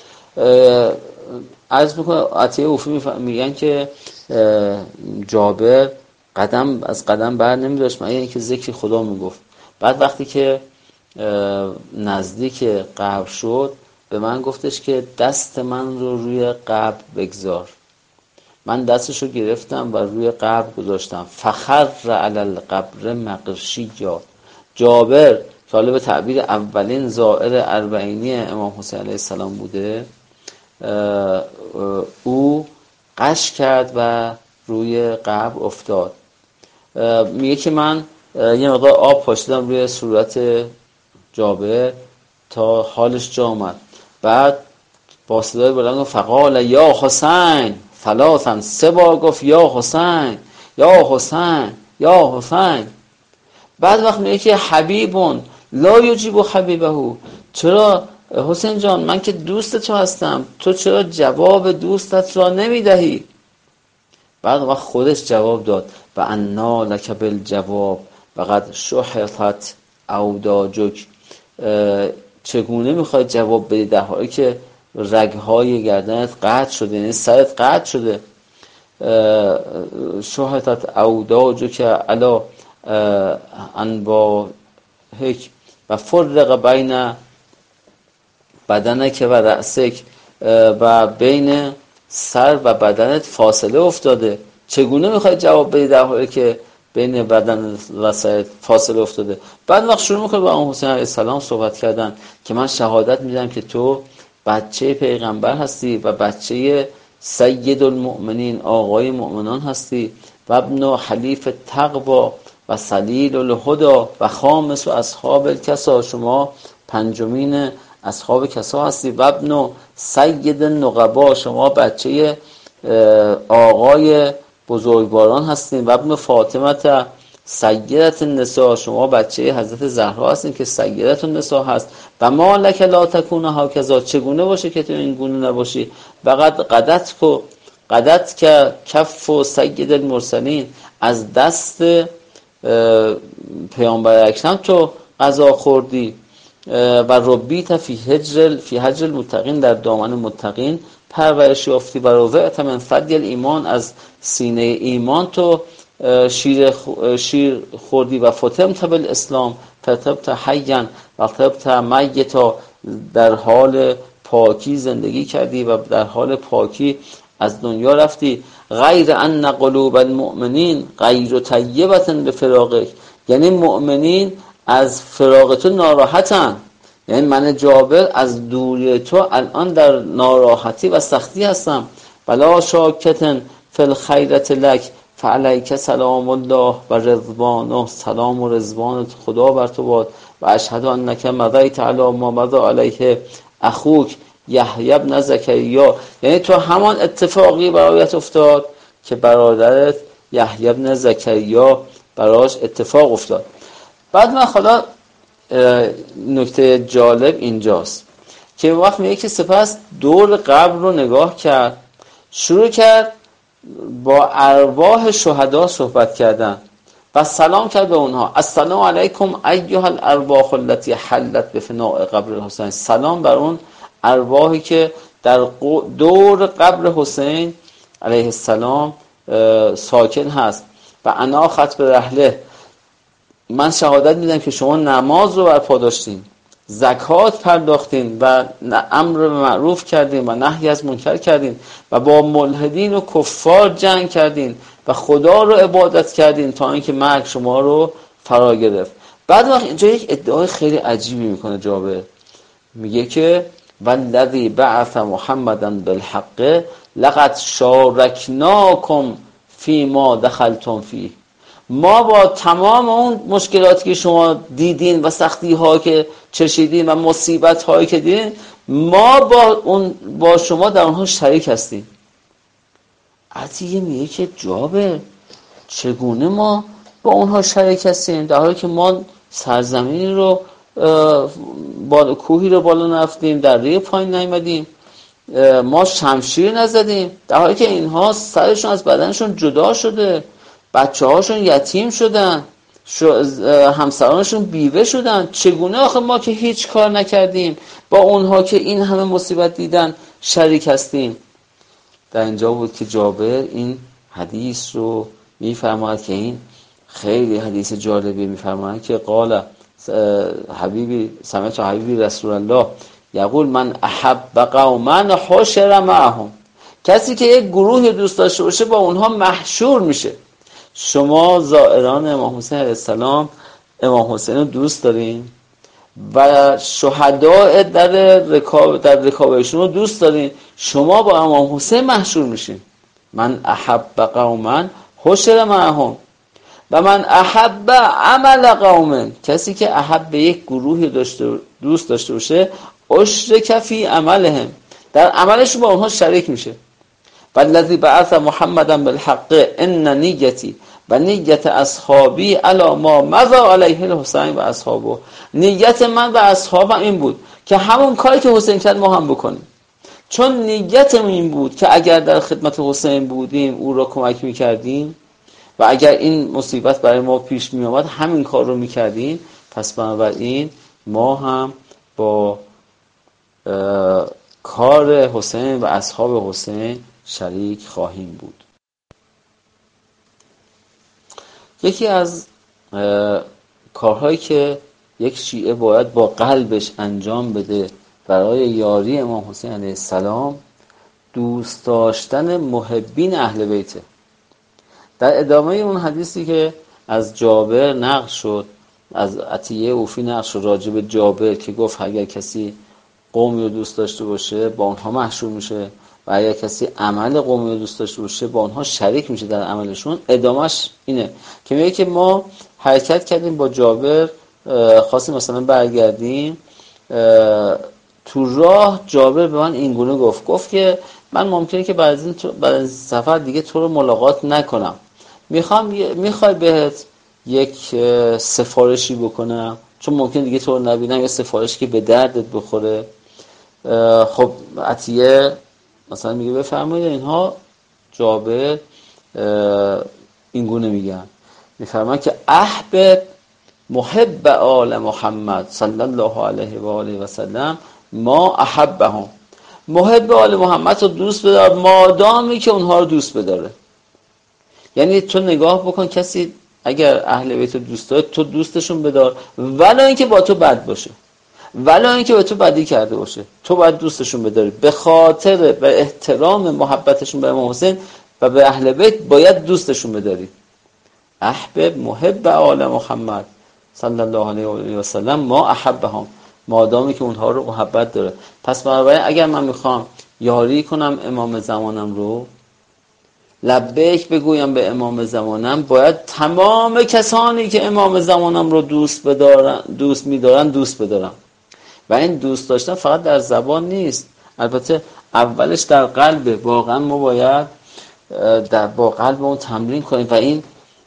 عرض میکنم عطیه اوفی میگن که جابر قدم از قدم بر نمیداشت مگر اینکه ذکر خدا میگفت. بعد وقتی که نزدیک قبر شد به من گفتش که دست من رو روی قبر بگذار. من دستش رو گرفتم و روی قبر گذاشتم. فخر علی القبر مغشیا. جابر که حالا به تعبیر اولین زائر اربعینی امام حسین علیه السلام بوده، او غش کرد و روی قبر افتاد. میگه که من یه مقدار آب پاشیدم روی صورت جابر تا حالش جا اومد. بعد با صدای بلند گفت فقال یا حسین ثلاثا، 3 بار گفت یا حسین یا حسین یا حسین. بعد وقت میگه که حبیبون لا یجیب حبیبه، چرا حسین جان من که دوست تو هستم، تو چرا جواب دوستت را نمیدهی؟ بعد وقت خودش جواب داد و انا لک بالجواب و قد شحطت اوداجک، چگونه میخوای جواب بدی در حالی که رگهای گردنت قطع شده، یعنی سرت قطع شده. شحطت اوداجک علی انباهک و فرق بین بدنک و رأسک، و بین سر و بدنت فاصله افتاده. چگونه میخوای جواب بدی در حالی که بین بدن و سرت فاصله افتاده؟ بعد وقت شروع میکنه با امام حسین علیه السلام صحبت کردن که من شهادت میدم که تو بچه پیغمبر هستی و بچه سید المؤمنین، آقای مؤمنان هستی، و ابن حلیف تقوا و سلیل الهدا و خامس و اصحاب الکسا، شما پنجمین اصحاب کسا هستی، و ابن سید النقبا، شما بچه آقای بزرگواران هستین، و ابن فاطمه سیدت النساء، شما بچه حضرت زهرا هستین که سیدت النساء هست. و ما لک لا تکون هکذا، چگونه باشه که تو این گونه نباشی؟ و قدت که کف و سید المرسلین، از دست پیامبر اکرم تو غذا خوردی. و ربیت فی حجر المتقین، در دامن متقین پرورش یافتی. و رضعت من ثدی الایمان، از سینه ایمان تو شیر خوردی. و فتمت بالاسلام فتمت حیا و فتمت میتا، در حال پاکی زندگی کردی و در حال پاکی از دنیا رفتی. غیر ان قلوب المؤمنین غیر طیبه بفراقک، یعنی مؤمنین از فراق تو ناراحتن، یعنی من جابر از دوری تو الان در ناراحتی و سختی هستم. بلا شاکتن فی الخیرت لک فعلیک سلام الله و رضوانه، سلام و رضوان خدا بر تو باد. و اشهد انک مضیت علی ما مضی علیه اخوک یحیی بن زکریا، یعنی تو همان اتفاقی برایت افتاد که برادرت یحیی بن زکریا براش اتفاق افتاد. بعد من حالا نکته جالب اینجاست که وقت میگه که سپس دور قبر رو نگاه کرد، شروع کرد با ارواح شهدا صحبت کردن و سلام کرد به اونها. السلام علیکم ایها الارواح التي حلت بفناء قبر الحسین، سلام بر اون ارواحی که در دور قبر حسین علیه السلام ساکن هست. و انا خطب رحله، من شهادت میدم که شما نماز رو برپا داشتین، زکات پرداختین و امر به معروف کردین و نهی از منکر کردین و با ملحدین و کفار جنگ کردین و خدا رو عبادت کردین تا اینکه مرگ شما رو فرا گرفت. بعد وقت اینجا یک ادعای خیلی عجیبی میکنه جابر، میگه که والذی بعث محمدا بالحق لقد شارکناکم فیما دخلتم فیه، ما با تمام اون مشکلاتی که شما دیدین و سختی ها که چشیدین و مصیبت هایی که دیدین، ما با شما در اونها شریک هستیم. عطیه میگه که جابر چگونه ما با اونها شریک هستیم در حالی که ما سرزمینی رو کوهی رو بالا نرفتیم، دره پایین نیامدیم، ما شمشیر نزدیم، در حالی که اینها سرشون از بدنشون جدا شده، بچه هاشون یتیم شدن، همسرانشون بیوه شدن. چگونه آخه ما که هیچ کار نکردیم با اونها که این همه مصیبت دیدن شریک هستیم؟ در اینجا بود که جابر این حدیث رو میفرماید که این خیلی حدیث جالبی میفرماید که قال حبیبی سمعت حبیبی رسول الله یقول من احب قوما حشر معهم، کسی که یک گروه دوست داشته باشه با اونها محشور میشه. شما زائران امام حسین علیه السلام امام حسین رو دوست دارین و شهداء در رکابشون رو دوست دارین، شما با امام حسین محشور میشین. من احب قوما حشر معهم و من احب عمل قوم، کسی که احب یک گروهی دوست داشته باشه اشرک فی عملهم، در عملشون با اونها شریک میشه. والذی بعث محمدا بالحق ان نیتی و نیت اصحابی علی ما مضى علیه الحسین و اصحابه، نیت من و اصحابم این بود که همون کاری که حسین کرد ما هم بکنیم، چون نیتمون این بود که اگر در خدمت حسین بودیم او را کمک میکردیم و اگر این مصیبت برای ما پیش می آمد همین کار رو میکردیم، پس بنابراین ما هم با کار حسین و اصحاب حسین شریک خواهیم بود. یکی از کارهایی که یک شیعه باید با قلبش انجام بده برای یاری امام حسین علیه السلام، دوست داشتن محبین اهل بیته. در ادامه اون حدیثی که از جابر نقل شد، از عطیه اوفی نقل شد راجع به جابر که گفت اگر کسی قومی رو دوست داشته باشه با اونها محشور میشه و اگر کسی عمل قومی رو دوست داشته باشه با اونها شریک میشه در عملشون. ادامهش اینه که میگه که ما حرکت کردیم با جابر، خواستیم مثلا برگردیم، تو راه جابر به من اینگونه گفت که من ممکنه که بعد از سفر دیگه تو رو ملاقات نکنم، میخوای بهت یک سفارشی بکنم، چون ممکنه دیگه تو رو نبینم، یا سفارشی که به دردت بخوره. خب عطیه مثلا میگه بفرمایید. اینها جابر اینگونه میفرمان که احبب محب آل محمد صلی الله علیه و آله و سلم ما احبهم. محب آل محمد رو دوست بدار مادامی که اونها رو دوست بداره. یعنی تو نگاه بکن کسی اگر اهل بیت دوست داره تو دوستشون بدار، ولی اینکه با تو بد باشه، ولی اینکه به تو بدی کرده باشه، تو باید دوستشون بداری. به خاطر به احترام محبتشون به امام حسین و به اهل بیت باید دوستشون بداری. احبب محب آل محمد صلی الله علیه و سلم ما احبهم، مادامی که اونها رو محبت داره. پس بنابراین اگر من میخوام یاری کنم امام زمانم رو، لبیک بگویم به امام زمانم، باید تمام کسانی که امام زمانم رو دوست می‌دارن دوست بدارم. و این دوست داشتن فقط در زبان نیست، البته اولش در قلبه. واقعا ما باید با قلبمون تمرین کنیم و این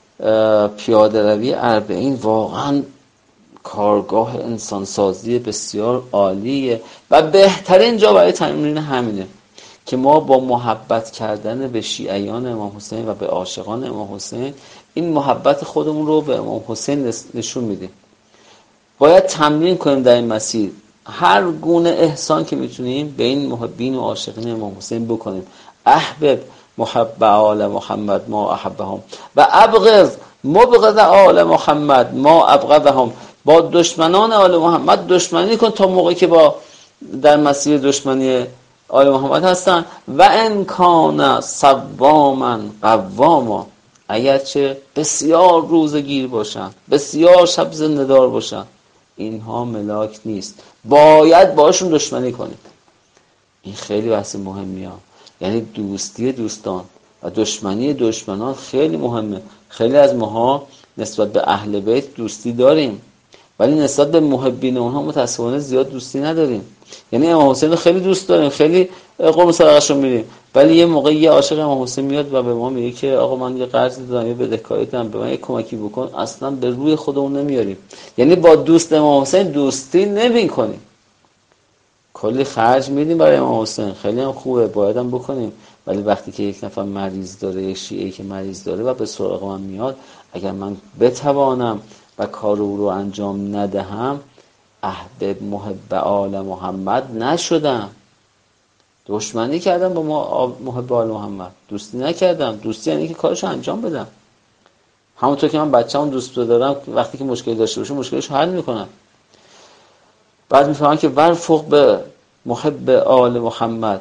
پیاده روی اربعین واقعا کارگاه انسانسازی بسیار عالیه و بهترین جا برای تمرین همینه که ما با محبت کردن به شیعیان امام حسین و به عاشقان امام حسین این محبت خودمون رو به امام حسین نشون میدیم. باید تمرین کنیم در این مسیر، هر گونه احسان که میتونیم به این محبین و عاشقین امام حسین بکنیم. احبب محب آل محمد ما احبهم و ابغض مبغض آل محمد ما ابغضهم. با دشمنان آل محمد دشمنی کن تا موقعی که با در مسیر دشمنی آل محمد هستن. و ان کان صواما قواما، اگرچه بسیار روزگیر باشن، بسیار شب زنده دار باشن، اینها ملاک نیست، باید باشون دشمنی کنید. این خیلی بحث مهمیه. یعنی دوستی دوستان و دشمنی دشمنان خیلی مهمه. خیلی از ماها نسبت به اهل بیت دوستی داریم ولی نسبت به محبین اونها متاسفانه زیاد دوستی نداریم. یعنی امام حسین رو خیلی دوست داریم، خیلی قربون صدقه‌اش رو میریم، ولی یه موقع یه عاشق امام حسین میاد و به ما میگه که آقا من یه قرضی دادم، یه بدهکاری دارم، به من یه کمکی بکن، اصلا به روی خودمون نمیاریم. یعنی با دوست امام حسین دوستی نمی‌کنیم. کلی خرج میدیم برای امام حسین، خیلی هم خوبه، باید هم بکنیم، ولی وقتی که یک نفر مریض داره، یک شیعه‌ای که مریض داره و به سراغ من میاد، اگر من بتوانم و کار او رو انجام ندهم، احبب محب آل محمد نشدم. دشمنی کردم با محب آل محمد، دوستی نکردم. دوستی یعنی که کارشو انجام بدم. همونطور که من بچه‌مو دوست دارم، وقتی که مشکلی داشته باشه مشکلشو حل میکنم. بعد میفهمم که ورفق به محب آل محمد،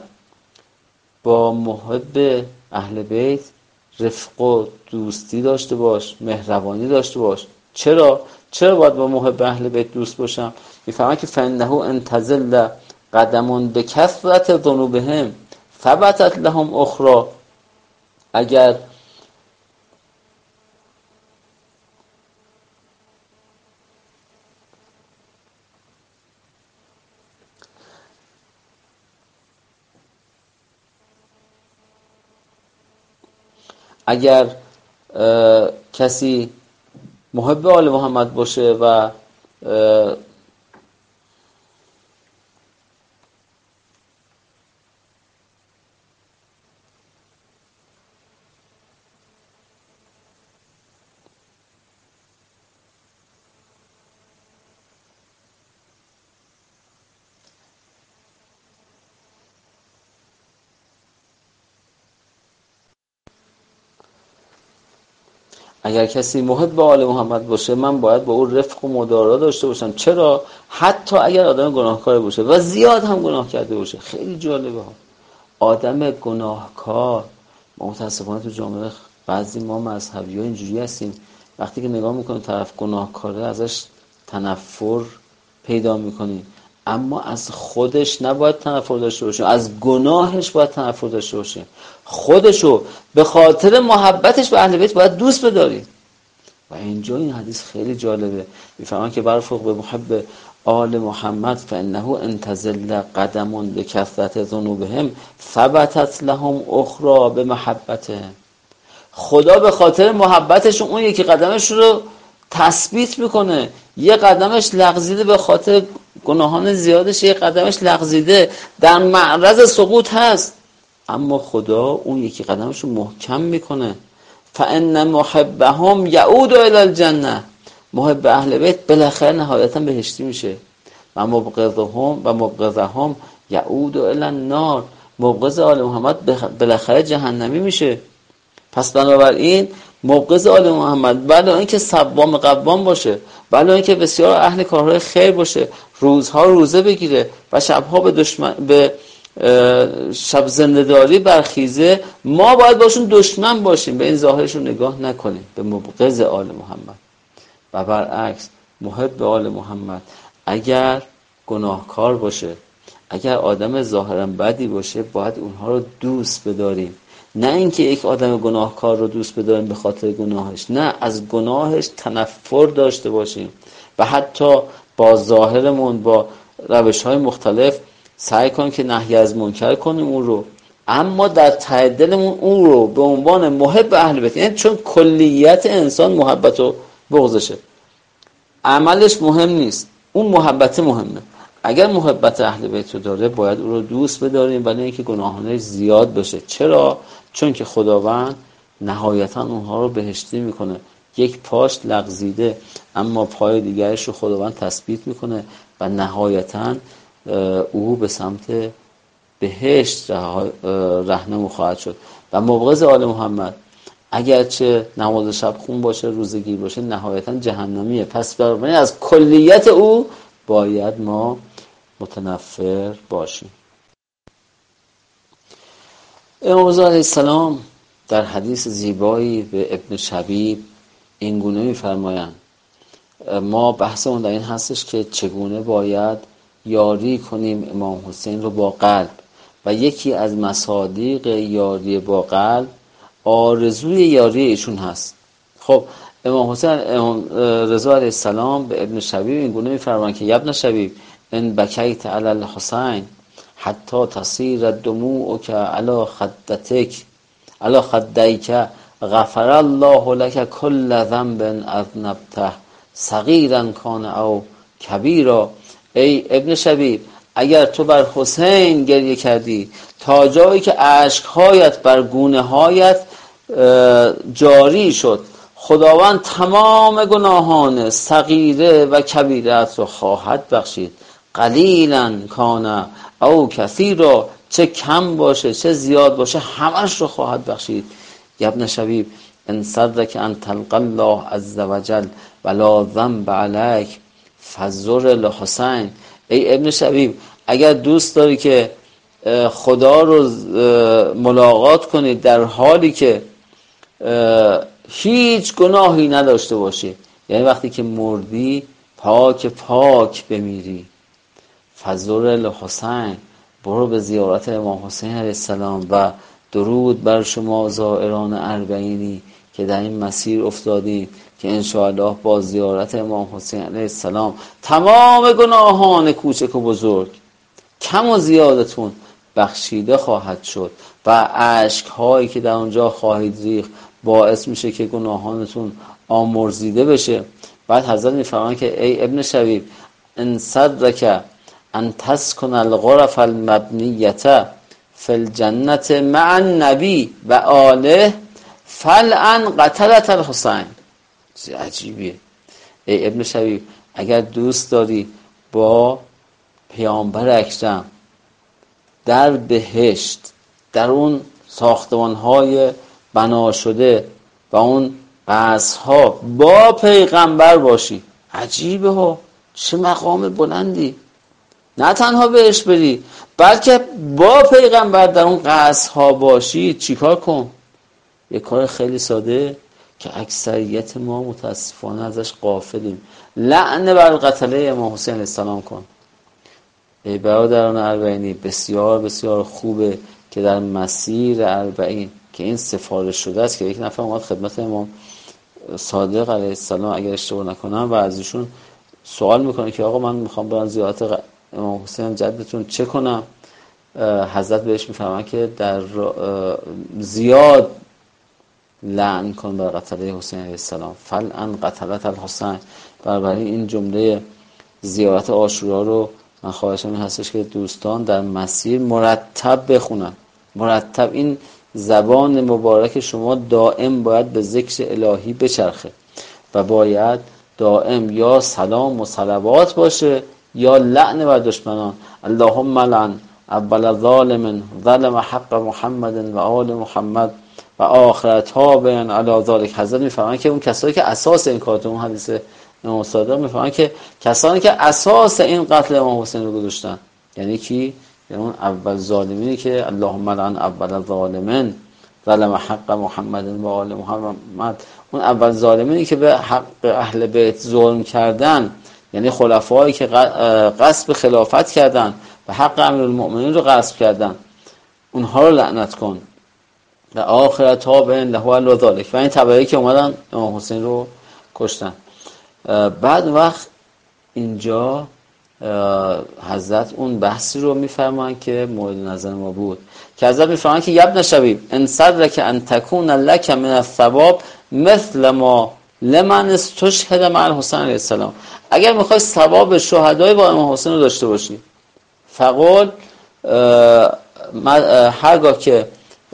با محب اهل بیت رفق و دوستی داشته باش، مهربانی داشته باش. چرا باید با محب اهل بیت دوست باشم؟ میفهمم که فانه انتزل قدمون به کثرت ذنوبهم ثبتت لهم اخرى. اگر کسی محب آل محمد باشه و اگر کسی محب به آل محمد باشه من باید با او رفق و مدارا داشته باشم. چرا؟ حتی اگر آدم گناهکار باشه و زیاد هم گناه کرده باشه. خیلی جالبه ها. آدم گناهکار، ما متاسفانه تو جامعه بعضی ما مذهبی‌ها اینجوری هستیم، وقتی که نگاه میکنیم طرف گناهکاره ازش تنفر پیدا میکنیم، اما از خودش نباید تنفر داشته باشیم، از گناهش باید تنفر داشته باشیم. خودشو به خاطر محبتش به اهل بیت باید دوست بداریم. و اینجا این حدیث خیلی جالبه، میفهمن که برفق به محب آل محمد فانه انتزل قدم بکثرت ذنوبهم ثبتت لهم اخرى به محبته. خدا به خاطر محبتش اون یکی قدمش رو تثبیت میکنه. یه قدمش لغزیده به خاطر گناهان زیادش، یه قدمش لغزیده در معرض سقوط هست، اما خدا اون یکی قدمش رو محکم میکنه. فان محبهم یعود الی الجنه. محب اهل بیت بالاخره نهایتا بهشتی میشه. و مبغضهم یعود الی النار. مبغض آل محمد بالاخره جهنمی میشه. پس بنابراین مبغض آل محمد بله اینکه صوام قوام باشه، بله اینکه بسیار اهل کارهای خیر باشه، روزها روزه بگیره و شبها به شب زنده‌داری برخیزه، ما باید باشون دشمن باشیم، به این ظاهرشون نگاه نکنیم، به مبغض آل محمد. و برعکس محب آل محمد اگر گناهکار باشه، اگر آدم ظاهرا بدی باشه، باید اونها رو دوست بداریم. نه اینکه یک آدم گناهکار رو دوست بداریم به خاطر گناهش، نه، از گناهش تنفر داشته باشیم و حتی با ظاهرمون با روش‌های مختلف سعی کنیم که نهی از منکر کنیم اون رو، اما در ته دلمون اون رو به عنوان محب اهل بیت، یعنی چون کلیت انسان محبت و بغضشه، عملش مهم نیست، اون محبت مهمه. اگر محبت اهل بیت رو داره باید اون رو دوست بداریم، ولی اینکه گناهانش زیاد بشه. چرا؟ چون که خداوند نهایتا اونها رو بهشتی میکنه. یک پاش لغزیده اما پای دیگرش رو خداوند تثبیت میکنه و نهایتا او به سمت بهشت راهنمو خواهد شد. و مبغض آل محمد اگرچه نماز شب خون باشه، روزگیر باشه، نهایتا جهنمیه. پس بنابراین از کلیت او باید ما متنفر باشیم. امام رضا علیه السلام در حدیث زیبایی به ابن شبیب این گونه می‌فرمایند، ما بحثمون در این هستش که چگونه باید یاری کنیم امام حسین رو با قلب، و یکی از مصادیق یاری با قلب آرزوی یاری ایشون هست. خب امام حسین رضا علیه السلام به ابن شبیب این گونه می‌فرمایند که ابن شبیب ان بکیت علی الحسین حتی تصیر دموعک علی خدتک علی خدیک غفر الله لك كل ذنب اذنبته صغیرا کان او کبیرا. ای ابن شبیب، اگر تو بر حسین گریه کردی تا جایی که اشک‌هایت بر گونه‌هایت جاری شد، خداوند تمام گناهان صغیره و کبیرت رو خواهد بخشید. قلیلا کان او کثیرا، چه کم باشه چه زیاد باشه همش رو خواهد بخشید. ابن شبیب ان صدرک ان تلقى الله عز وجل ولا ذنب علیک فزر الحسین. ای ابن شبیب، اگر دوست داری که خدا رو ملاقات کنی در حالی که هیچ گناهی نداشته باشی، یعنی وقتی که مردی پاک بمیری، فزر الحسین، برو به زیارت امام حسین علیه السلام و درود بر شما زائران اربعینی که در این مسیر افتادید که انشاءالله با زیارت امام حسین علیه السلام تمام گناهان کوچک و بزرگ کم و زیادتون بخشیده خواهد شد و اشک هایی که در اونجا خواهید ریخت باعث میشه که گناهانتون آمرزیده بشه. بعد حضرت میفرمایند که ای ابن شبیب ان صدرک ان تسکن الغرف المبنیه فی الجنه مع النبی و آله فلعن قتلت الحسین. عجیبیه. ای ابن شبیب، اگر دوست داری با پیامبر اکرم در بهشت، در اون ساختمان‌های بنا شده و اون قصدها با پیغمبر باشی. عجیبه ها، چه مقام بلندی. نه تنها بهش بری بلکه با پیغمبر در اون قصدها باشی. چیکار کن؟ یه کار خیلی ساده که اکثریت ما متاسفانه ازش غافلیم. لعنه بر قتله امام حسین علیه السلام کن. ای برادران اربعینی، بسیار بسیار خوبه که در مسیر اربعین که این سفارش شده است که یک نفر اومد خدمت امام صادق علیه السلام اگر اشتباه نکنم و از ایشون سوال میکنه که آقا من میخوام برم زیارت امام حسین جدتون چه کنم؟ حضرت بهش میفرماید که در زیاد لعن کن بر قتله حسین علیه السلام، فلعن قتلت الحسین. بنابراین این جمله زیارت عاشورا رو من خواهشم این هستش که دوستان در مسیر مرتب بخونن. مرتب این زبان مبارک شما دائم باید به ذکر الهی بچرخه و باید دائم یا سلام و صلوات باشه یا لعن بر دشمنان. اللهم لعن اول ظالم ظلم حق محمد و آل محمد و آخر تابع علی ذلک. حضرت میفهمن که اون کسایی که اساس این کارت، اون حدیث امام صادق میفهمن که کسانی که اساس این قتل امام حسین رو گذاشتن یعنی کی؟ یعنی اون اول ظالمینی که اللهم لعن اول ظالمین ظلم حق محمد و آل محمد. اون اول ظالمینی که به حق اهل بیت ظلم کردن، یعنی خلفایی که غصب خلافت کردن و حق امیرالمؤمنین رو غصب کردن، اونها رو لعنت کن. و آخر تابع له علی ذلک، و این تبعی که اومدن امام حسین رو کشتن. بعد وقت اینجا حضرت اون بحثی رو میفرمان که مورد نظر ما بود که حضرت میفرمان که یبن شبیب ان صدرک ان تکون لک من الثواب مثل ما لمن استشهد مع الحسین علیه السلام. اگر میخوای ثواب شهدای با امام حسین رو داشته باشی، فقول هرگاه که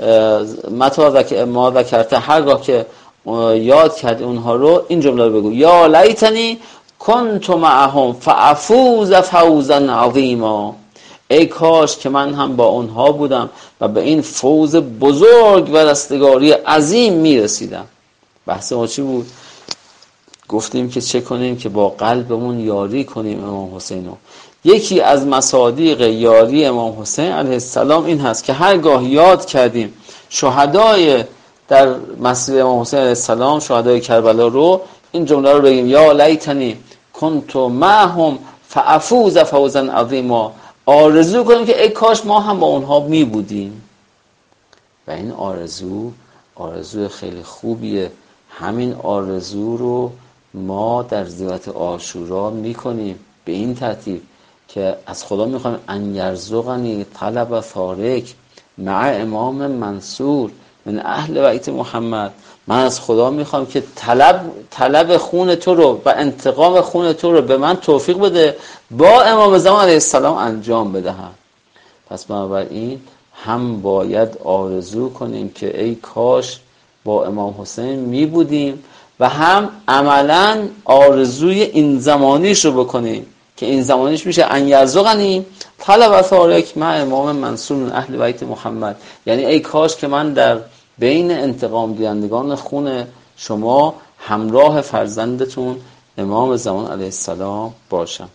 ما ذکرته، هرگاه که یاد کردی اونها رو، این جمله رو بگو: یا لیتنی کنت معهم فافوز فوزا عظیما. ای کاش که من هم با اونها بودم و به این فوز بزرگ و رستگاری عظیم میرسیدم. بحث ما چی بود؟ گفتیم که چه کنیم که با قلبمون یاری کنیم امام حسین رو. یکی از مصادیق یاری امام حسین علیه السلام این هست که هرگاه یاد کردیم شهدای در مسیر امام حسین علیه السلام، شهدای کربلا رو، این جمله رو بگیم: یا لیتنی کنت معهم فافوز فوزا عظیما. آرزو کنیم که ای کاش ما هم با اونها می بودیم. و این آرزو خیلی خوبیه. همین آرزو رو ما در زیارت عاشورا میکنیم به این ترتیب که از خدا میخوایم ان یرزقنی طلب فارک مع امام منصور من اهل بیت محمد. من از خدا میخوام که طلب خون تو رو و انتقام خون تو رو به من توفیق بده با امام زمان علیه السلام انجام بدهم. پس بنابراین هم باید آرزو کنیم که ای کاش با امام حسین می بودیم و هم عملا آرزوی این زمانیش رو بکنیم که این زمانیش میشه ان یرزقنی طلب فارک مع امام منصور من اهل بیت محمد. یعنی ای کاش که من در بین انتقام گیرندگان خون شما همراه فرزندتون امام زمان علیه السلام باشم.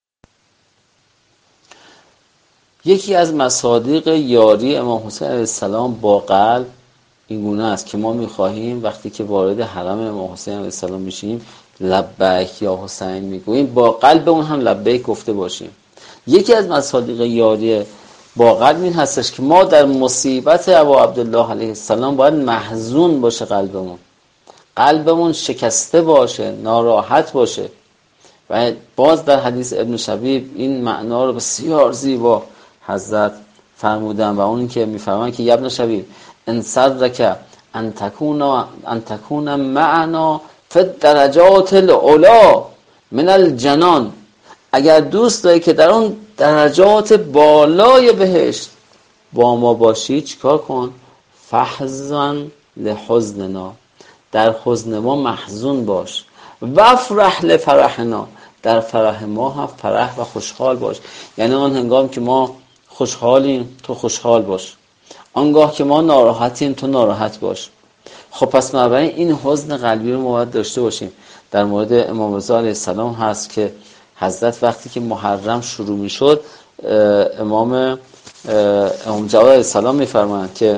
یکی از مصادیق یاری امام حسین علیه السلام با قلب این گونه است که ما می‌خواهیم وقتی که وارد حرم امام حسین علیه السلام میشیم لبیک یا حسین میگوییم، با قلبمون هم لبیک گفته باشیم. یکی از مصادیق یاری با قلب این هستش که ما در مصیبت ابا عبدالله علیه السلام باید محزون باشه، قلبمون شکسته باشه، ناراحت باشه. و باز در حدیث ابن شبیب این معنا رو بسیار زیبا حضرت فرمودن و اون که میفرمان که ابن شبیب ان صدرک ان تکون معنا فی الدرجات العلا من الجنان. اگر دوست داری که در اون درجات بالای بهشت با ما باشی، چیکار کن؟ فحزن لحزننا، در حزن ما محزون باش. وافرح لفرحنا، در فرح ما هم فرح و خوشحال باش. یعنی آن هنگام که ما خوشحالیم تو خوشحال باش، آنگاه که ما ناراحتیم تو ناراحت باش. خب پس بنابراین این حزن قلبی رو ما باید داشته باشیم. در مورد امام رضا علیه السلام هست که حضرت وقتی که محرم شروع میشد، امام جواد علیه السلام میفرمایند که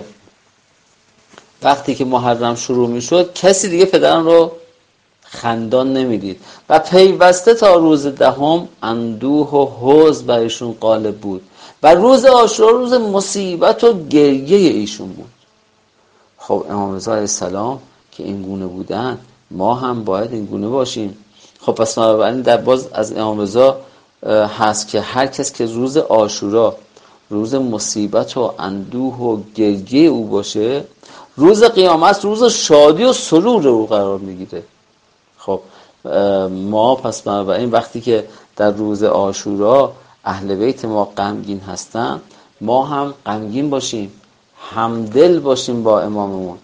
وقتی که محرم شروع میشد کسی دیگه پدرم رو خندان نمیدید و پیوسته تا روز دهم اندوه و حزن برایشون غالب بود و روز عاشورا روز مصیبت و گریه ایشون بود. خب امام رضا علیه السلام که این گونه بودن، ما هم باید این گونه باشیم. خب پس بنابراین در باز از امام رضا هست که هر کس که روز عاشورا روز مصیبت و اندوه و گریه او باشه، روز قیامت روز شادی و سرور او قرار میگیره. خب ما پس بنابراین وقتی که در روز عاشورا اهل بیت ما غمگین هستن، ما هم غمگین باشیم، همدل باشیم با اماممون.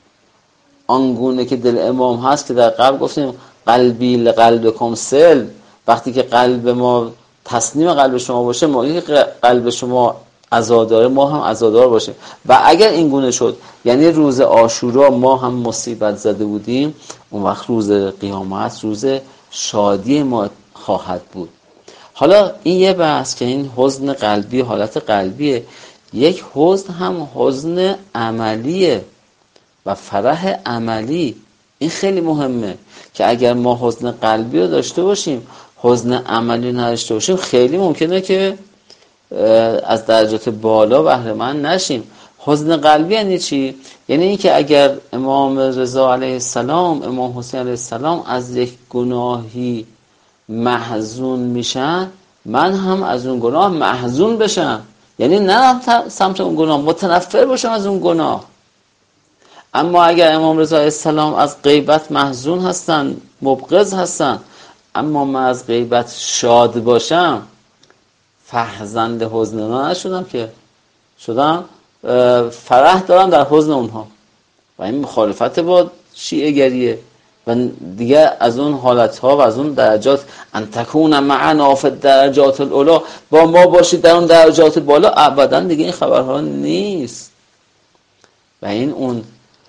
آنگونه که دل امام هست که در قبل گفتیم قلبی لقلبکم سل، وقتی که قلب ما تسلیم قلب شما باشه، موقعی که قلب شما عزاداره ما هم عزادار باشه. و اگر این گونه شد، یعنی روز عاشورا ما هم مصیبت زده بودیم، اون وقت روز قیامت روز شادی ما خواهد بود. حالا این یه بحث که این حزن قلبی حالت قلبیه، یک حزن هم حزن عملیه و فرح عملی. این خیلی مهمه که اگر ما حزن قلبی رو داشته باشیم، حزن عملی نداشته باشیم، خیلی ممکنه که از درجات بالا بهره مند نشیم. حزن قلبی یعنی چی؟ یعنی این که اگر امام رضا علیه السلام، امام حسین علیه السلام از یک گناهی محزون میشن، من هم از اون گناه محزون بشم، یعنی نه سمت اون گناه، متنفر باشم از اون گناه. اما اگر امام رضا علیه السلام از غیبت محزون هستن، مبغض هستن، اما من از غیبت شاد باشم، فرزند حزن اونا نشدم که، شدم فرح دارم در حزن اونها. و این مخالفت با شیعه گریه و دیگه از اون حالتها و از اون درجات، ان تکون معنا فی الدرجات العلی، با ما باشید در اون درجات بالا، ابدا دیگه این خبرها نیست. و این اون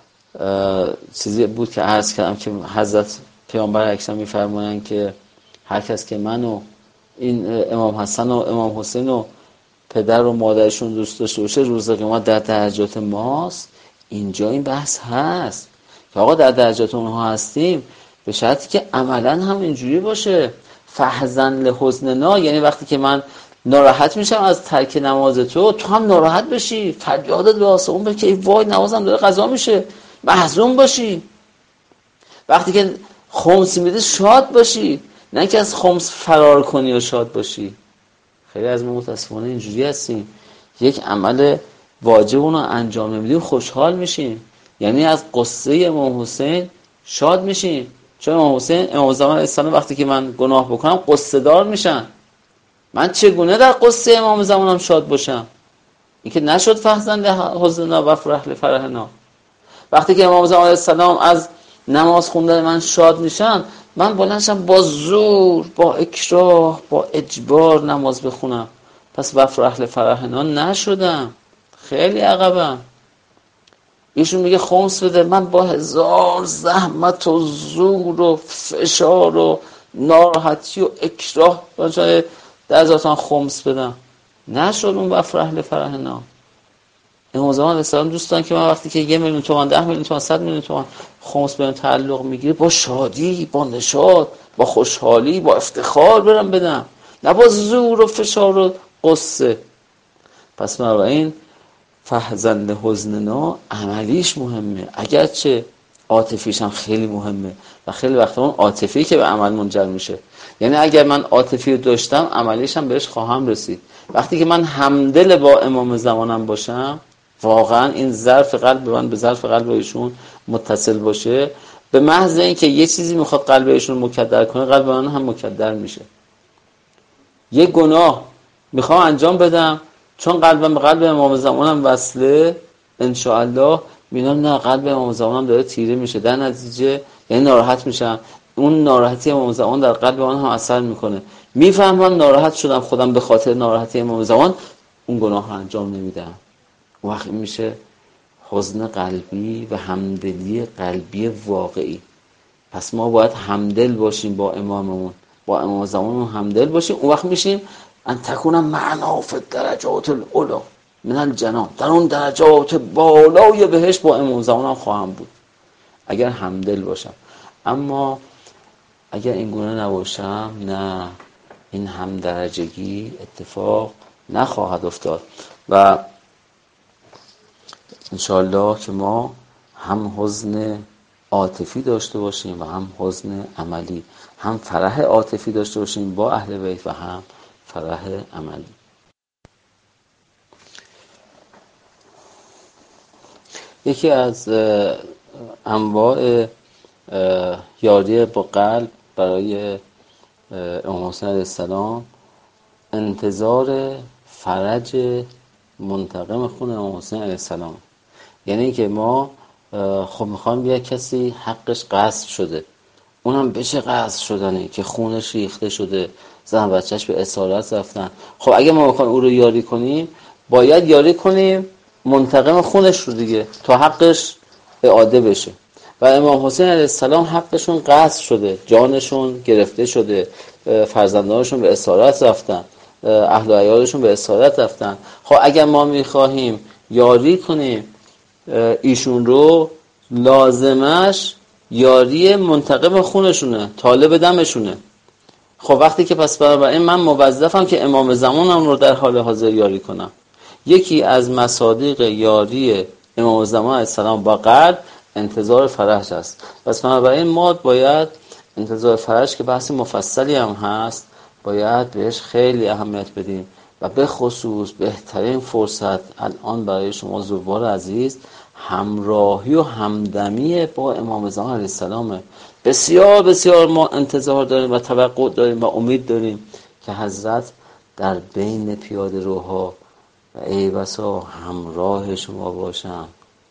چیزی بود که عرض کردم که حضرت پیامبر اکرم میفرمایند که هر کس که منو، این امام حسن و امام حسین و پدر و مادرشون دوست داشته باشه، روز قیامت در درجات ماست. اینجا این بحث هست که آقا در درجات اونها هستیم، به شرطی که عملا هم اینجوری باشه. فحزن لحزننا، یعنی وقتی که من ناراحت میشم از ترک نماز تو هم ناراحت بشی، فریادت به آسمون بره که ای وای نمازم داره قضا میشه، محزون باشی. وقتی که خمس میده شاد باشی، نه که از خمس فرار کنی و شاد باشی. خیلی از ما متاسفانه اینجوری هستیم، یک عمل واجب رو انجام نمیدیم خوشحال میشیم، یعنی از قصه امام حسین شاد میشیم. چون امام حسین، امام زمان علیه السلام وقتی که من گناه بکنم قصه دار میشن، من چگونه در قصه امام زمانم شاد باشم؟ این که نشد فحزن لحزننا و افرح لفرحنا. وقتی که امام زمان علیه السلام از نماز خوندن من شاد میشن، من بلندشم با زور، با اکراه، با اجبار نماز بخونم، پس وفرح لفرحنا نشدم، خیلی عقبم. ایشون میگه خمس بده، من با هزار زحمت و زور و فشار و ناراحتی و اکراه باشای در ذاتان خمس بدم، نشد اون وفرح لفرحنا. امام زمان علیه السلام دوستان که من وقتی که 1 میلیون تومان، 10 میلیون تومان، 100 میلیون تومان خمس بهم تعلق میگیره، با شادی، با نشاط، با خوشحالی، با افتخار برم بدم، نه با زور و فشار و قصه. پس بنابراین فحزن لحزننا عملیش مهمه، اگرچه عاطفیش هم خیلی مهمه و خیلی وقتا اون عاطفی که به عمل منجر میشه. یعنی اگر من عاطفی رو داشتم، عملیش هم بهش خواهم رسید. وقتی که من همدل با امام زمانم باشم، واقعا این ظرف قلب من به ظرف قلب ایشون متصل باشه، به محض اینکه یه چیزی میخواد قلب ایشون مکدر کنه، قلب من هم مکدر میشه. یه گناه میخوام انجام بدم، چون قلبم به قلب امام زمانم وصله، انشاءالله میدونم نه قلب امام زمانم داره تیره میشه، در نتیجه یعنی ناراحت میشم، اون ناراحتی امام زمان در قلب من هم اثر میکنه، میفهمم ناراحت شدم خودم به خاطر ناراحتی امام زمان، اون گناه رو انجام نمیدم. وقتی میشه حزن قلبی و همدلی قلبی واقعی. پس ما باید همدل باشیم با اماممون، با امام زمانمون همدل باشیم. اون وقت میشیم ان تکون معنا فی الدرجات العلی من الجنان، در اون درجات بالای بهشت با امام زمانم خواهم بود اگر همدل باشم. اما اگر این گونه نباشم، نه، این هم درجگی اتفاق نخواهد افتاد. و انشاءالله که ما هم حزن عاطفی داشته باشیم و هم حزن عملی، هم فرح عاطفی داشته باشیم با اهل بیت و هم فرح عملی. یکی از انواع یاری با قلب برای امام حسین علیه السلام انتظار فرج منتقم خون امام حسین علیه السلام. یعنی که ما خب میخوایم بیا کسی حقش غصب شده، اونم بشه غصب شدنی که خونش ریخته شده، زن بچهش به اسارت رفتن. خب اگه ما میخوایم او رو یاری کنیم، باید یاری کنیم منتقم خونش رو دیگه، تا حقش اعاده بشه. و امام حسین علیه السلام حقشون غصب شده، جانشون گرفته شده، فرزندانشون به اسارت رفتن، اهل و عیالشون به اسارت رفتن. خب اگر ما میخواهیم یاری کنیم ایشون رو، لازمش یاری منتقم خونشونه، طالب دمشونه. خب وقتی که پس بنابراین من موظفم که امام زمانم رو در حال حاضر یاری کنم. یکی از مصادیق یاری امام زمان علیه السلام با قلب انتظار فرج است. پس بنابراین ما باید انتظار فرج که بحث مفصلی هم هست، باید بهش خیلی اهمیت بدیم و به خصوص بهترین فرصت الان برای شما زوار عزیز همراهی و همدمی با امام زمان علیه السلام. بسیار بسیار ما انتظار داریم و توقع داریم و امید داریم که حضرت در بین پیاده روها و ای بسا همراه شما باشم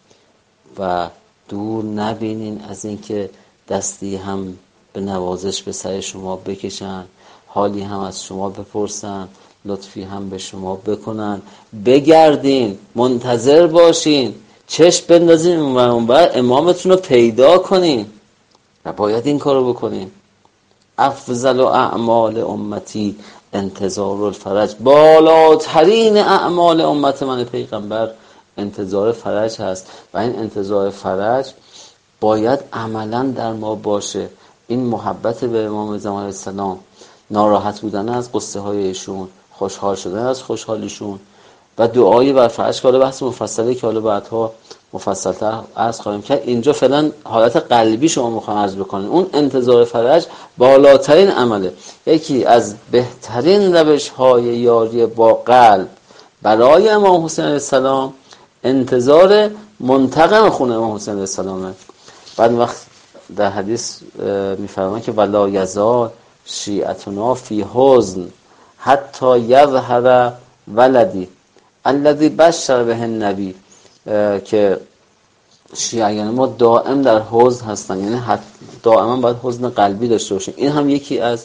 و دور نبینین از اینکه دستی هم به نوازش به سر شما بکشن، حالی هم از شما بپرسن، لطفی هم به شما بکنن، بگردین، منتظر باشین، چشم بندازین اونور امامتون رو پیدا کنین و باید این کارو بکنین. افضل اعمال امتی انتظار الفرج، بالاترین اعمال امت من پیغمبر انتظار فرج هست و این انتظار فرج باید عملا در ما باشه. این محبت به امام زمان علیه السلام، ناراحت بودن از قصه های ایشون، خوشحال شدن از خوشحالیشون و دعای بر فرج که حالا بحث مفصلی که حالا بعدها مفصل‌تر عرض خواهیم کرد. اینجا فعلا حالت قلبی شما میخوام عرض بکنیم. اون انتظار فرج بالاترین عمله. یکی از بهترین روش‌های یاری با قلب برای امام حسین علیه السلام انتظار منتقم خون امام حسین علیه السلامه. بعد وقت در حدیث میفرمان که ولا یزال شیعتنا فی حزن حتی یظهر ولدی الذی بشر به النبی، که شیعیان ما دائم در حزن هستن، یعنی دائما باید حزن قلبی داشته باشیم. این هم یکی از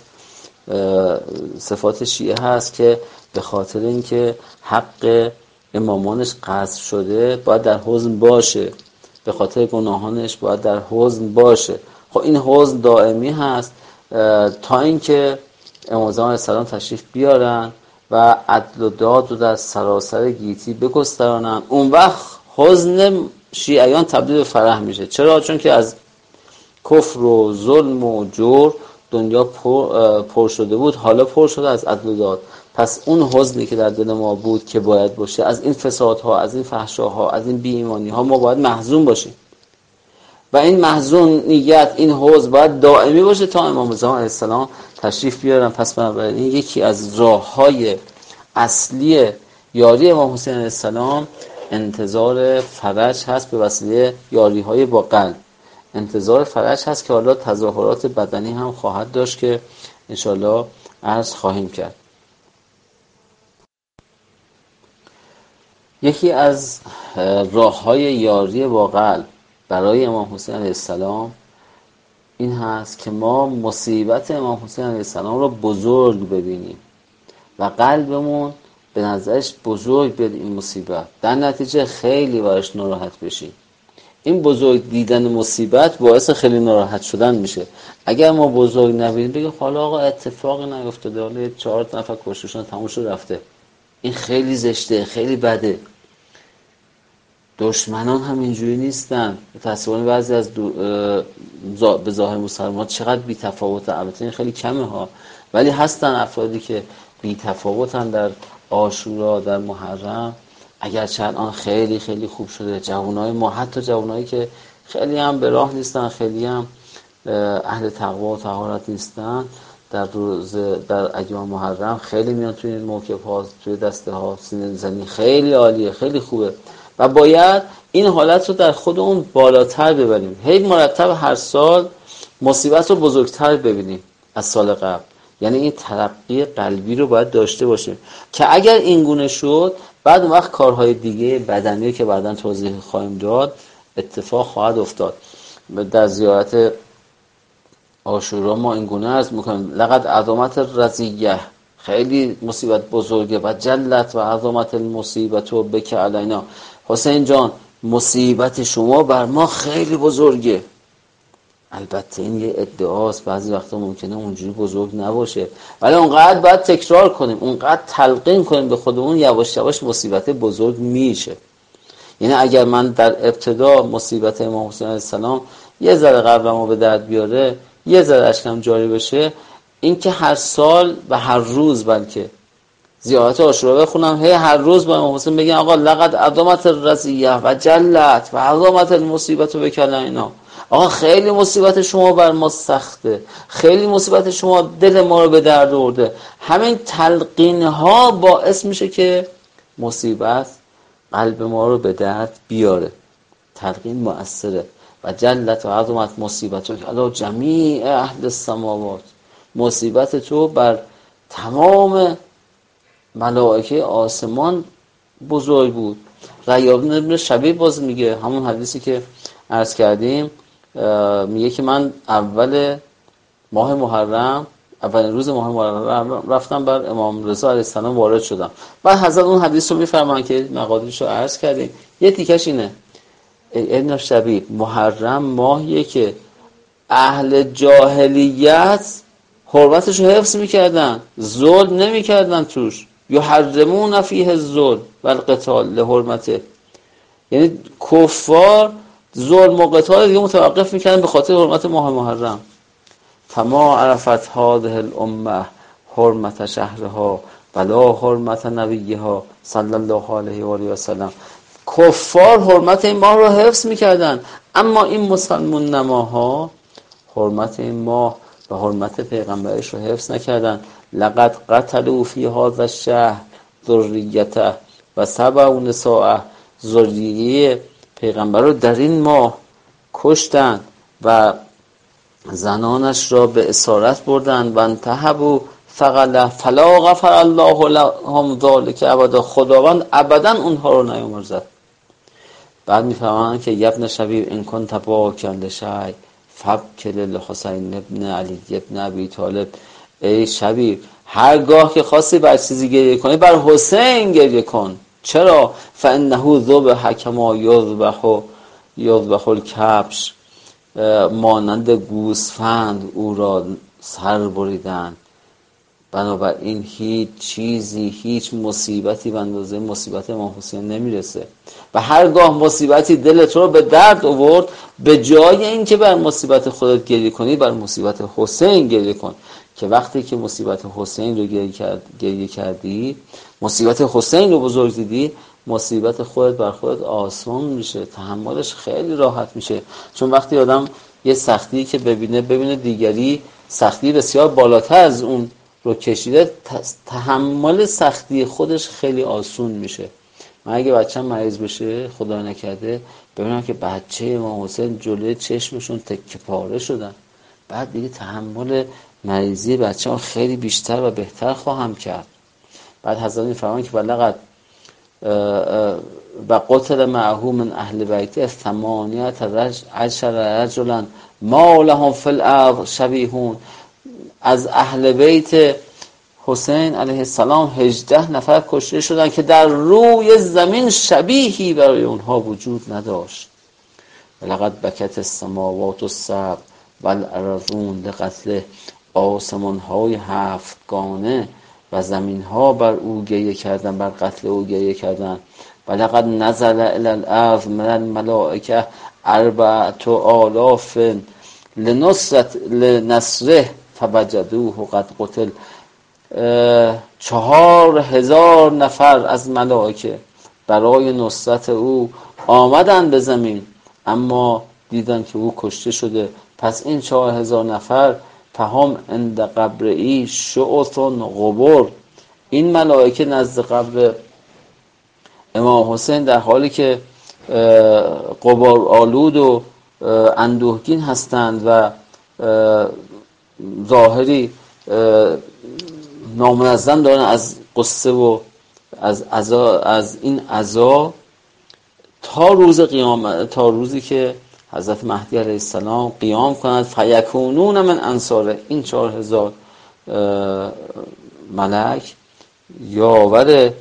صفات شیعه هست که به خاطر اینکه حق امامانش غصب شده باید در حزن باشه، به خاطر گناهانش باید در حزن باشه. خب این حزن دائمی هست تا اینکه امام زمان علیه السلام تشریف بیارن و عدل و داد رو در سراسر گیتی بگسترانن. اون وقت حزن شیعیان تبدیل به فرح میشه. چرا؟ چون که از کفر و ظلم و جور دنیا پر شده بود، حالا پر شده از عدل و داد. پس اون حزنی که در دل ما بود که باید باشه، از این فسادها، از این فحشاها، از این بی ایمانی ها ما باید محزون باشیم و این محزونیت، این حزن باید دائمی باشه تا امام زمان علیه السلام تشریف بیارن. پس بنابراین یکی از راه‌های اصلی یاری امام حسین علیه السلام انتظار فرج هست به وسیله یاری‌های با قلب. انتظار فرج هست که حالا تظاهرات بدنی هم خواهد داشت که انشالله عرض خواهیم کرد. یکی از راه‌های یاری با قلب برای امام حسین علیه السلام این هست که ما مصیبت امام حسین علیه السلام رو بزرگ ببینیم و قلبمون به نظرش بزرگ بیاد این مصیبت، در نتیجه خیلی براش ناراحت بشی. این بزرگ دیدن مصیبت باعث خیلی ناراحت شدن میشه. اگر ما بزرگ نبینیم بگیم حالا آقا اتفاقی نیفتاده، حالا 4 نفر کشته شدن تموم شد رفته، این خیلی زشته، خیلی بده. دشمنان هم اینجوری نیستن. متأسفانه بعضی از به ظاهر مسلمان چقدر بی تفاوتن، البته این خیلی کمه ها، ولی هستن افرادی که بی تفاوتن در عاشورا، در محرم. اگرچه الان خیلی خیلی خوب شده، جوانای ما، حتی جوانایی که خیلی هم به راه نیستن، خیلی هم اهل تقوا و طهارت نیستن، در ایام محرم خیلی میان توی این موکب ها، توی دسته ها سینه زنی، خیلی عالیه، خیلی خوبه. و باید این حالت رو در خودمون بالاتر ببریم، هی مرتب هر سال مصیبت رو بزرگتر ببینیم از سال قبل. یعنی این ترقی قلبی رو باید داشته باشیم که اگر این گونه شد، بعد اون وقت کارهای دیگه بدنی که بعداً توضیح خواهیم داد اتفاق خواهد افتاد. در زیارت عاشورا ما این گونه عرض میکنیم لقد عظمت الرزیه، خیلی مصیبت بزرگه، و جلت و عظمت المصیبت و بک علینا، حسین جان مصیبت شما بر ما خیلی بزرگه. البته این یه ادعاست، بعضی وقتا ممکنه اونجوری بزرگ نباشه، ولی اونقدر باید تکرار کنیم، اونقدر تلقین کنیم به خودمون، یواش یواش مصیبت بزرگ میشه. یعنی اگر من در ابتدا مصیبت امام حسین علیه السلام یه ذره قلبمو به درد بیاره، یه ذره اشکم جاری بشه، این که هر سال و هر روز بلکه زیارت عاشورا بخونم، هر روز با امام حسین بگم آقا لقد عظمت الرزیه و جلت و عظمت المصیبت بک علینا، آقا خیلی مصیبت شما بر ما سخته، خیلی مصیبت شما دل ما رو به درد آورده. همین تلقین ها باعث میشه که مصیبت قلب ما رو به درد بیاره. تلقین مؤثره. و جلت و عظمت مصیبت و علی جمیع اهل السماوات، مصیبت تو بر تمام ملائکه آسمان بزرگ بود. ریاض ابن شبیب باز میگه همون حدیثی که عرض کردیم، میگه که من اول ماه محرم، اولین روز ماه محرم رفتم بر امام رضا علیه السلام وارد شدم. بعد حضرت اون حدیث رو میفرمان که مقادیرش رو عرض کردیم، یه تیکش اینه: ابن شبیب، محرم ماهیه که اهل جاهلیت حرمتش رو حفظ میکردن، ظلم نمیکردن توش، یحرمون فیه الظلم والقتال لحرمته، یعنی کفار ظلم و قتال دیگه متوقف میکردن به خاطر حرمت ماه محرم. فما عرفت هذه الامه حرمت شهرها ولا حرمت نبیها صلی الله علیه و آله و سلم. کفار حرمت این ماه رو حفظ میکردن، اما این مسلمان نماها حرمت این ماه و حرمت پیغمبرش رو حفظ نکردن. لقد قتلوا فی هذا الشهر ذریته و 7 نساء، ذریه پیغمبر رو در این ماه کشتن و زنانش را به اسارت بردن. و انتهبوا فقله فلا غفر الله لهم ذلك ابدا، خداوند ابدا اونها رو نیامرزد. بعد میفهمن که ابن شبیب ان كنت باکا لشیء فبک للحسین ابن علی ابن ابی طالب، ای شبیب هرگاه که خواستی بر چیزی گریه کنی بر حسین گریه کن. چرا؟ فانه ذبح کما یذبح الکبش، مانند گوسفند او را سر بریدند. بنابراین هیچ چیزی، هیچ مصیبتی به اندازه مصیبت امام حسین نمیرسه. و هرگاه مصیبتی دلت رو به درد آورد، به جای اینکه بر مصیبت خودت گریه کنی، بر مصیبت حسین گریه کن. که وقتی که مصیبت حسین رو گریه کردی، مصیبت حسین رو بزرگ دیدی، مصیبت خودت بر خودت آسان میشه، تحملش خیلی راحت میشه. چون وقتی آدم یه سختی که ببینه دیگری سختی بسیار بالاتر از اون رو کشیده، تحمل سختی خودش خیلی آسون میشه. من اگه بچه‌م مریض بشه، خدا نکرده، ببینم که بچه امام حسین جلوی چشمشون تکه پاره شدن، بعد دیگه تحمل مریضی بچه‌م خیلی بیشتر و بهتر خواهم کرد. بعد حضرت میفرمایند که بلغت و قتل معه من اهل بیت 18 رجلا ما لهم فی الارض شبیهون، از اهل بیت حسین علیه السلام 18 نفر کشته شدن که در روی زمین شبیهی برای اونها وجود نداشت. لقد بکت السماوات السبع والارضون لقتله، آسمان‌های هفتگانه و زمین‌ها بر او گریه کردن، بر قتل او گریه کردن. و لقد نزل الی الارض من الملائکه 4000 لنصره فوجدوه قد قتل. 4000 نفر از ملائکه برای نصرت او آمدن به زمین، اما دیدن که او کشته شده. پس این 4000 نفر فهم عند قبرئی شعث غبر، این ملائکه نزد قبر امام حسین در حالی که غبار آلود و اندوهگین هستند و ظاهری نامنظم دارن از قصه و از این عزا، تا روز قیامت، تا روزی که حضرت مهدی علیه السلام قیام کنند. فیکونون من انصاره، این 4000 ملک یاور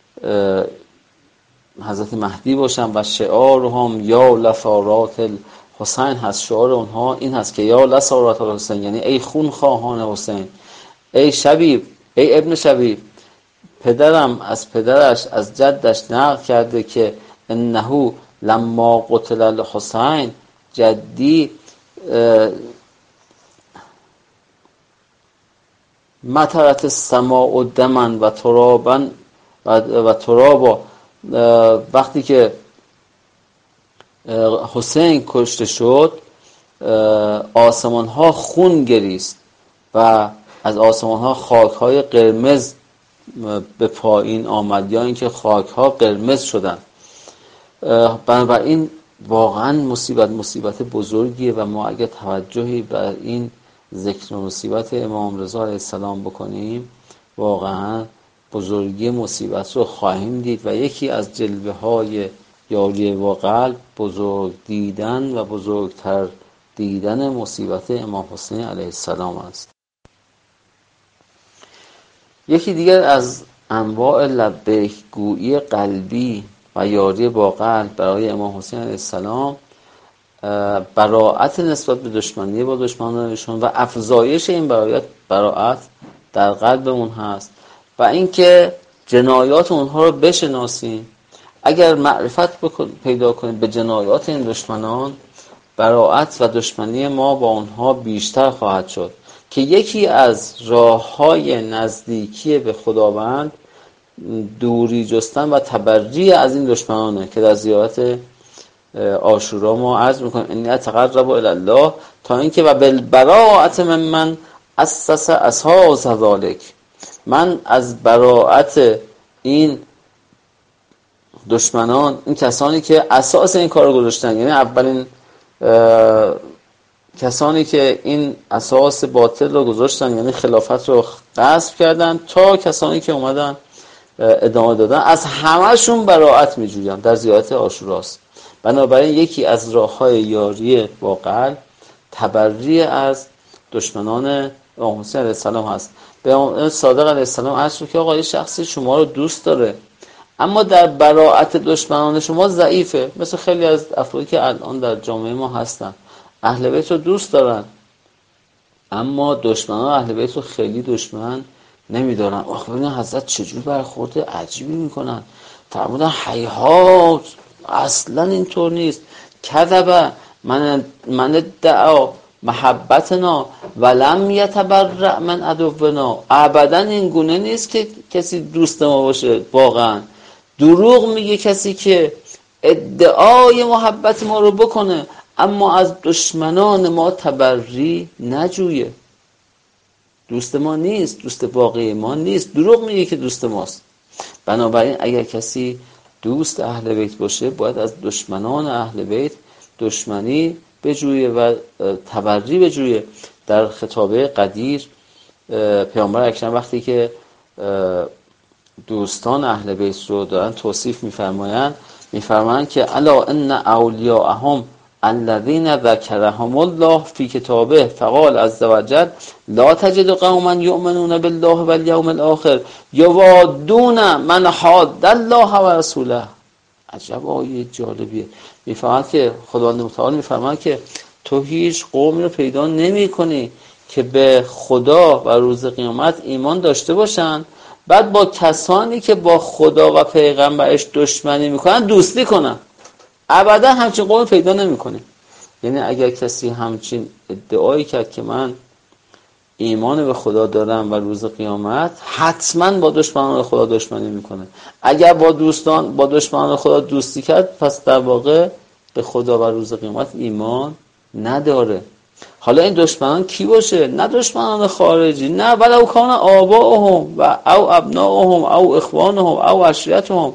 حضرت مهدی باشن و شعارهم یا لثارات الحسین هست. شعار اونها این هست که یا لثارات الحسین، یعنی ای خون خواهان حسین، ای شبیب، ای ابن شبیب. پدرم از پدرش از جدش نقل کرده که انه لما قتل الحسین جدی مطرت السماء دما و ترابا و ترابا. وقتی که حسین کشته شد آسمان ها خون گریست و از آسمان ها خاک های قرمز به پایین آمد، یا اینکه خاک ها قرمز شدن. بنابراین واقعا مصیبت بزرگیه و ما اگر توجهی بر این ذکر مصیبت امام رضا علیه السلام بکنیم واقعا بزرگی مصیبت رو خواهیم دید. و یکی از جلوه های یاری با قلب بزرگ دیدن و بزرگتر دیدن مصیبت امام حسین علیه السلام است. یکی دیگر از انواع لبیک گویی قلبی و یاری با قلب برای امام حسین علیه السلام براءت نسبت به دشمنی با دشمنانشون و افزایش این براءت در قلبمون هست، و اینکه جنایات اونها رو بشناسیم. اگر معرفت پیدا کنیم به جنایات این دشمنان، براءت و دشمنی ما با اونها بیشتر خواهد شد، که یکی از راه‌های نزدیکی به خداوند دوری جستن و تبری از این دشمنانه، که در زیارت عاشورا ما عرض میکنیم انی اتقرب الی الله تا اینکه و بالبراءة ممن اسس اساس ذلک، من از براءت این دشمنان، این کسانی که اساس این کار رو گذاشتن، یعنی اولین کسانی که این اساس باطل رو گذاشتن، یعنی خلافت رو غصب کردن، تا کسانی که اومدن ادامه دادن، از همهشون براءت میجویم در زیارت عاشوراست. بنابراین یکی از راه‌های یاری با قلب تبری از دشمنان امام حسین علیه السلام هست. به امام صادق علیه السلام عرض شد که آقا یه شخصی شما رو دوست داره اما در براءت دشمنان شما ضعیفه، مثل خیلی از افرادی که الان در جامعه ما هستن، اهل بیت رو دوست دارن اما دشمنان اهل بیت رو خیلی دشمن نمیدارن. آخه ببینن حضرت چجور برخورد عجیبی میکنن، فرمودن هیهات، اصلا اینطور نیست. کذب من ادعا محبتنا ولم یتبرأ من عدونا، ابدا این گونه نیست که کسی دوست ما باشه. واقعا دروغ میگه کسی که ادعای محبت ما رو بکنه اما از دشمنان ما تبری نجویه. دوست ما نیست، دوست واقعی ما نیست، دروغ میگه که دوست ماست. بنابراین اگر کسی دوست اهل بیت باشه باید از دشمنان اهل بیت دشمنی بجویه و تبری بجویه. در خطابه قدیر پیامبر اکرم وقتی که دوستان اهل بیت رو دارن توصیف میفرمایند که الا ان اولیاءهم الذین ذکرهم الله فی کتابه فقال عز وجل لا تجد قوما یؤمنون بالله والیوم الاخر یوادون من حاد الله و رسوله. عجب آیه جالبیه. میفهمد که خداوند متعال میفهمد که تو هیچ قومی رو پیدا نمی کنی که به خدا و روز قیامت ایمان داشته باشن، بعد با کسانی که با خدا و پیغمبرش دشمنی میکنن دوستی کنن. ابدا همچین قومی پیدا نمی کنی. یعنی اگر کسی همچین ادعایی کرد که من ایمان به خدا دارم و روز قیامت، حتما با دشمنان خدا دشمنی میکنه. اگر با دشمنان خدا دوستی کرد، پس در واقع به خدا و روز قیامت ایمان نداره. حالا این دشمنان کی باشه؟ نه دشمنان خارجی، نه، ولو کان آباؤهم و او ابناؤهم او اخوانهم او عشیرتهم،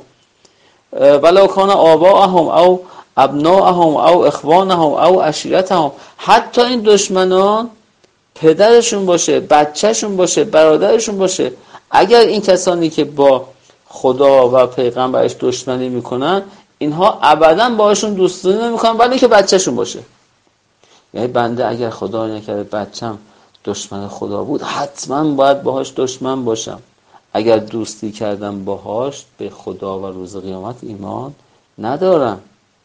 ولو کان آباؤهم او ابناؤهم او اخوانهم او عشیرتهم، حتی این دشمنان پدرشون باشه، بچهشون باشه، برادرشون باشه. اگر این کسانی که با خدا و پیغمبرش دشمنی میکنن، اینها ابدا باهاشون دوستی نمیکنن، ولی که بچهشون باشه. یعنی بنده اگر خدا نکرده بچم دشمن خدا بود، حتما باید باهاش دشمن باشم. اگر دوستی کردم باهاش، به خدا و روز قیامت ایمان ندارم.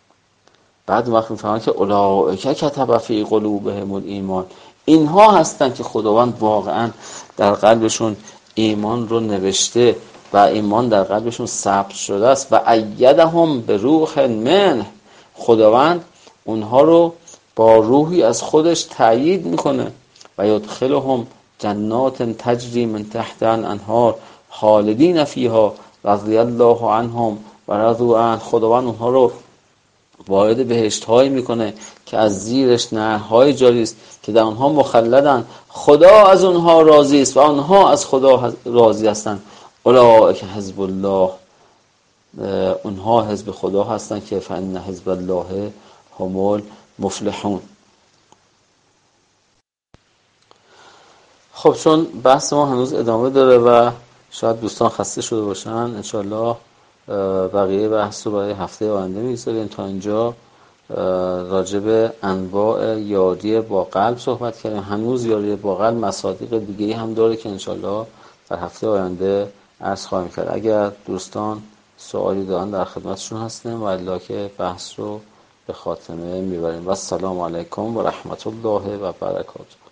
بعد وقت میفهمن که اولئک کتب فی قلوبهم الایمان، اینها هستن که خداوند واقعا در قلبشون ایمان رو نوشته و ایمان در قلبشون ثبت شده است. و ایدهم به روح منه، خداوند اونها رو با روحی از خودش تأیید میکنه. و یدخلهم جنات تجری من تحتها الانهار خالدین فیها رضی الله عنهم و رضوا عنه، خداوند اونها رو وارد بهشت هایی میکنه که از زیرش نهرهای جاری است که در آنها مخلدن، خدا از اونها راضی است و آنها از خدا راضی هستند. اولئک حزب الله، اونها حزب خدا هستند که فان حزب الله هم المفلحون. خب چون بحث ما هنوز ادامه داره و شاید دوستان خسته شده باشن، انشالله بقیه بحث رو برای هفته آینده میگذاریم. تا اینجا راجع به انواع یاری با قلب صحبت کردیم. هنوز یاری با قلب مصادیق دیگه هم داره که انشالله در هفته آینده عرض خواهیم کرد. اگر دوستان سوالی دارن در خدمتشون هستیم و الا که بحث رو به خاتمه میبریم. و السلام علیکم و رحمت الله و برکاته.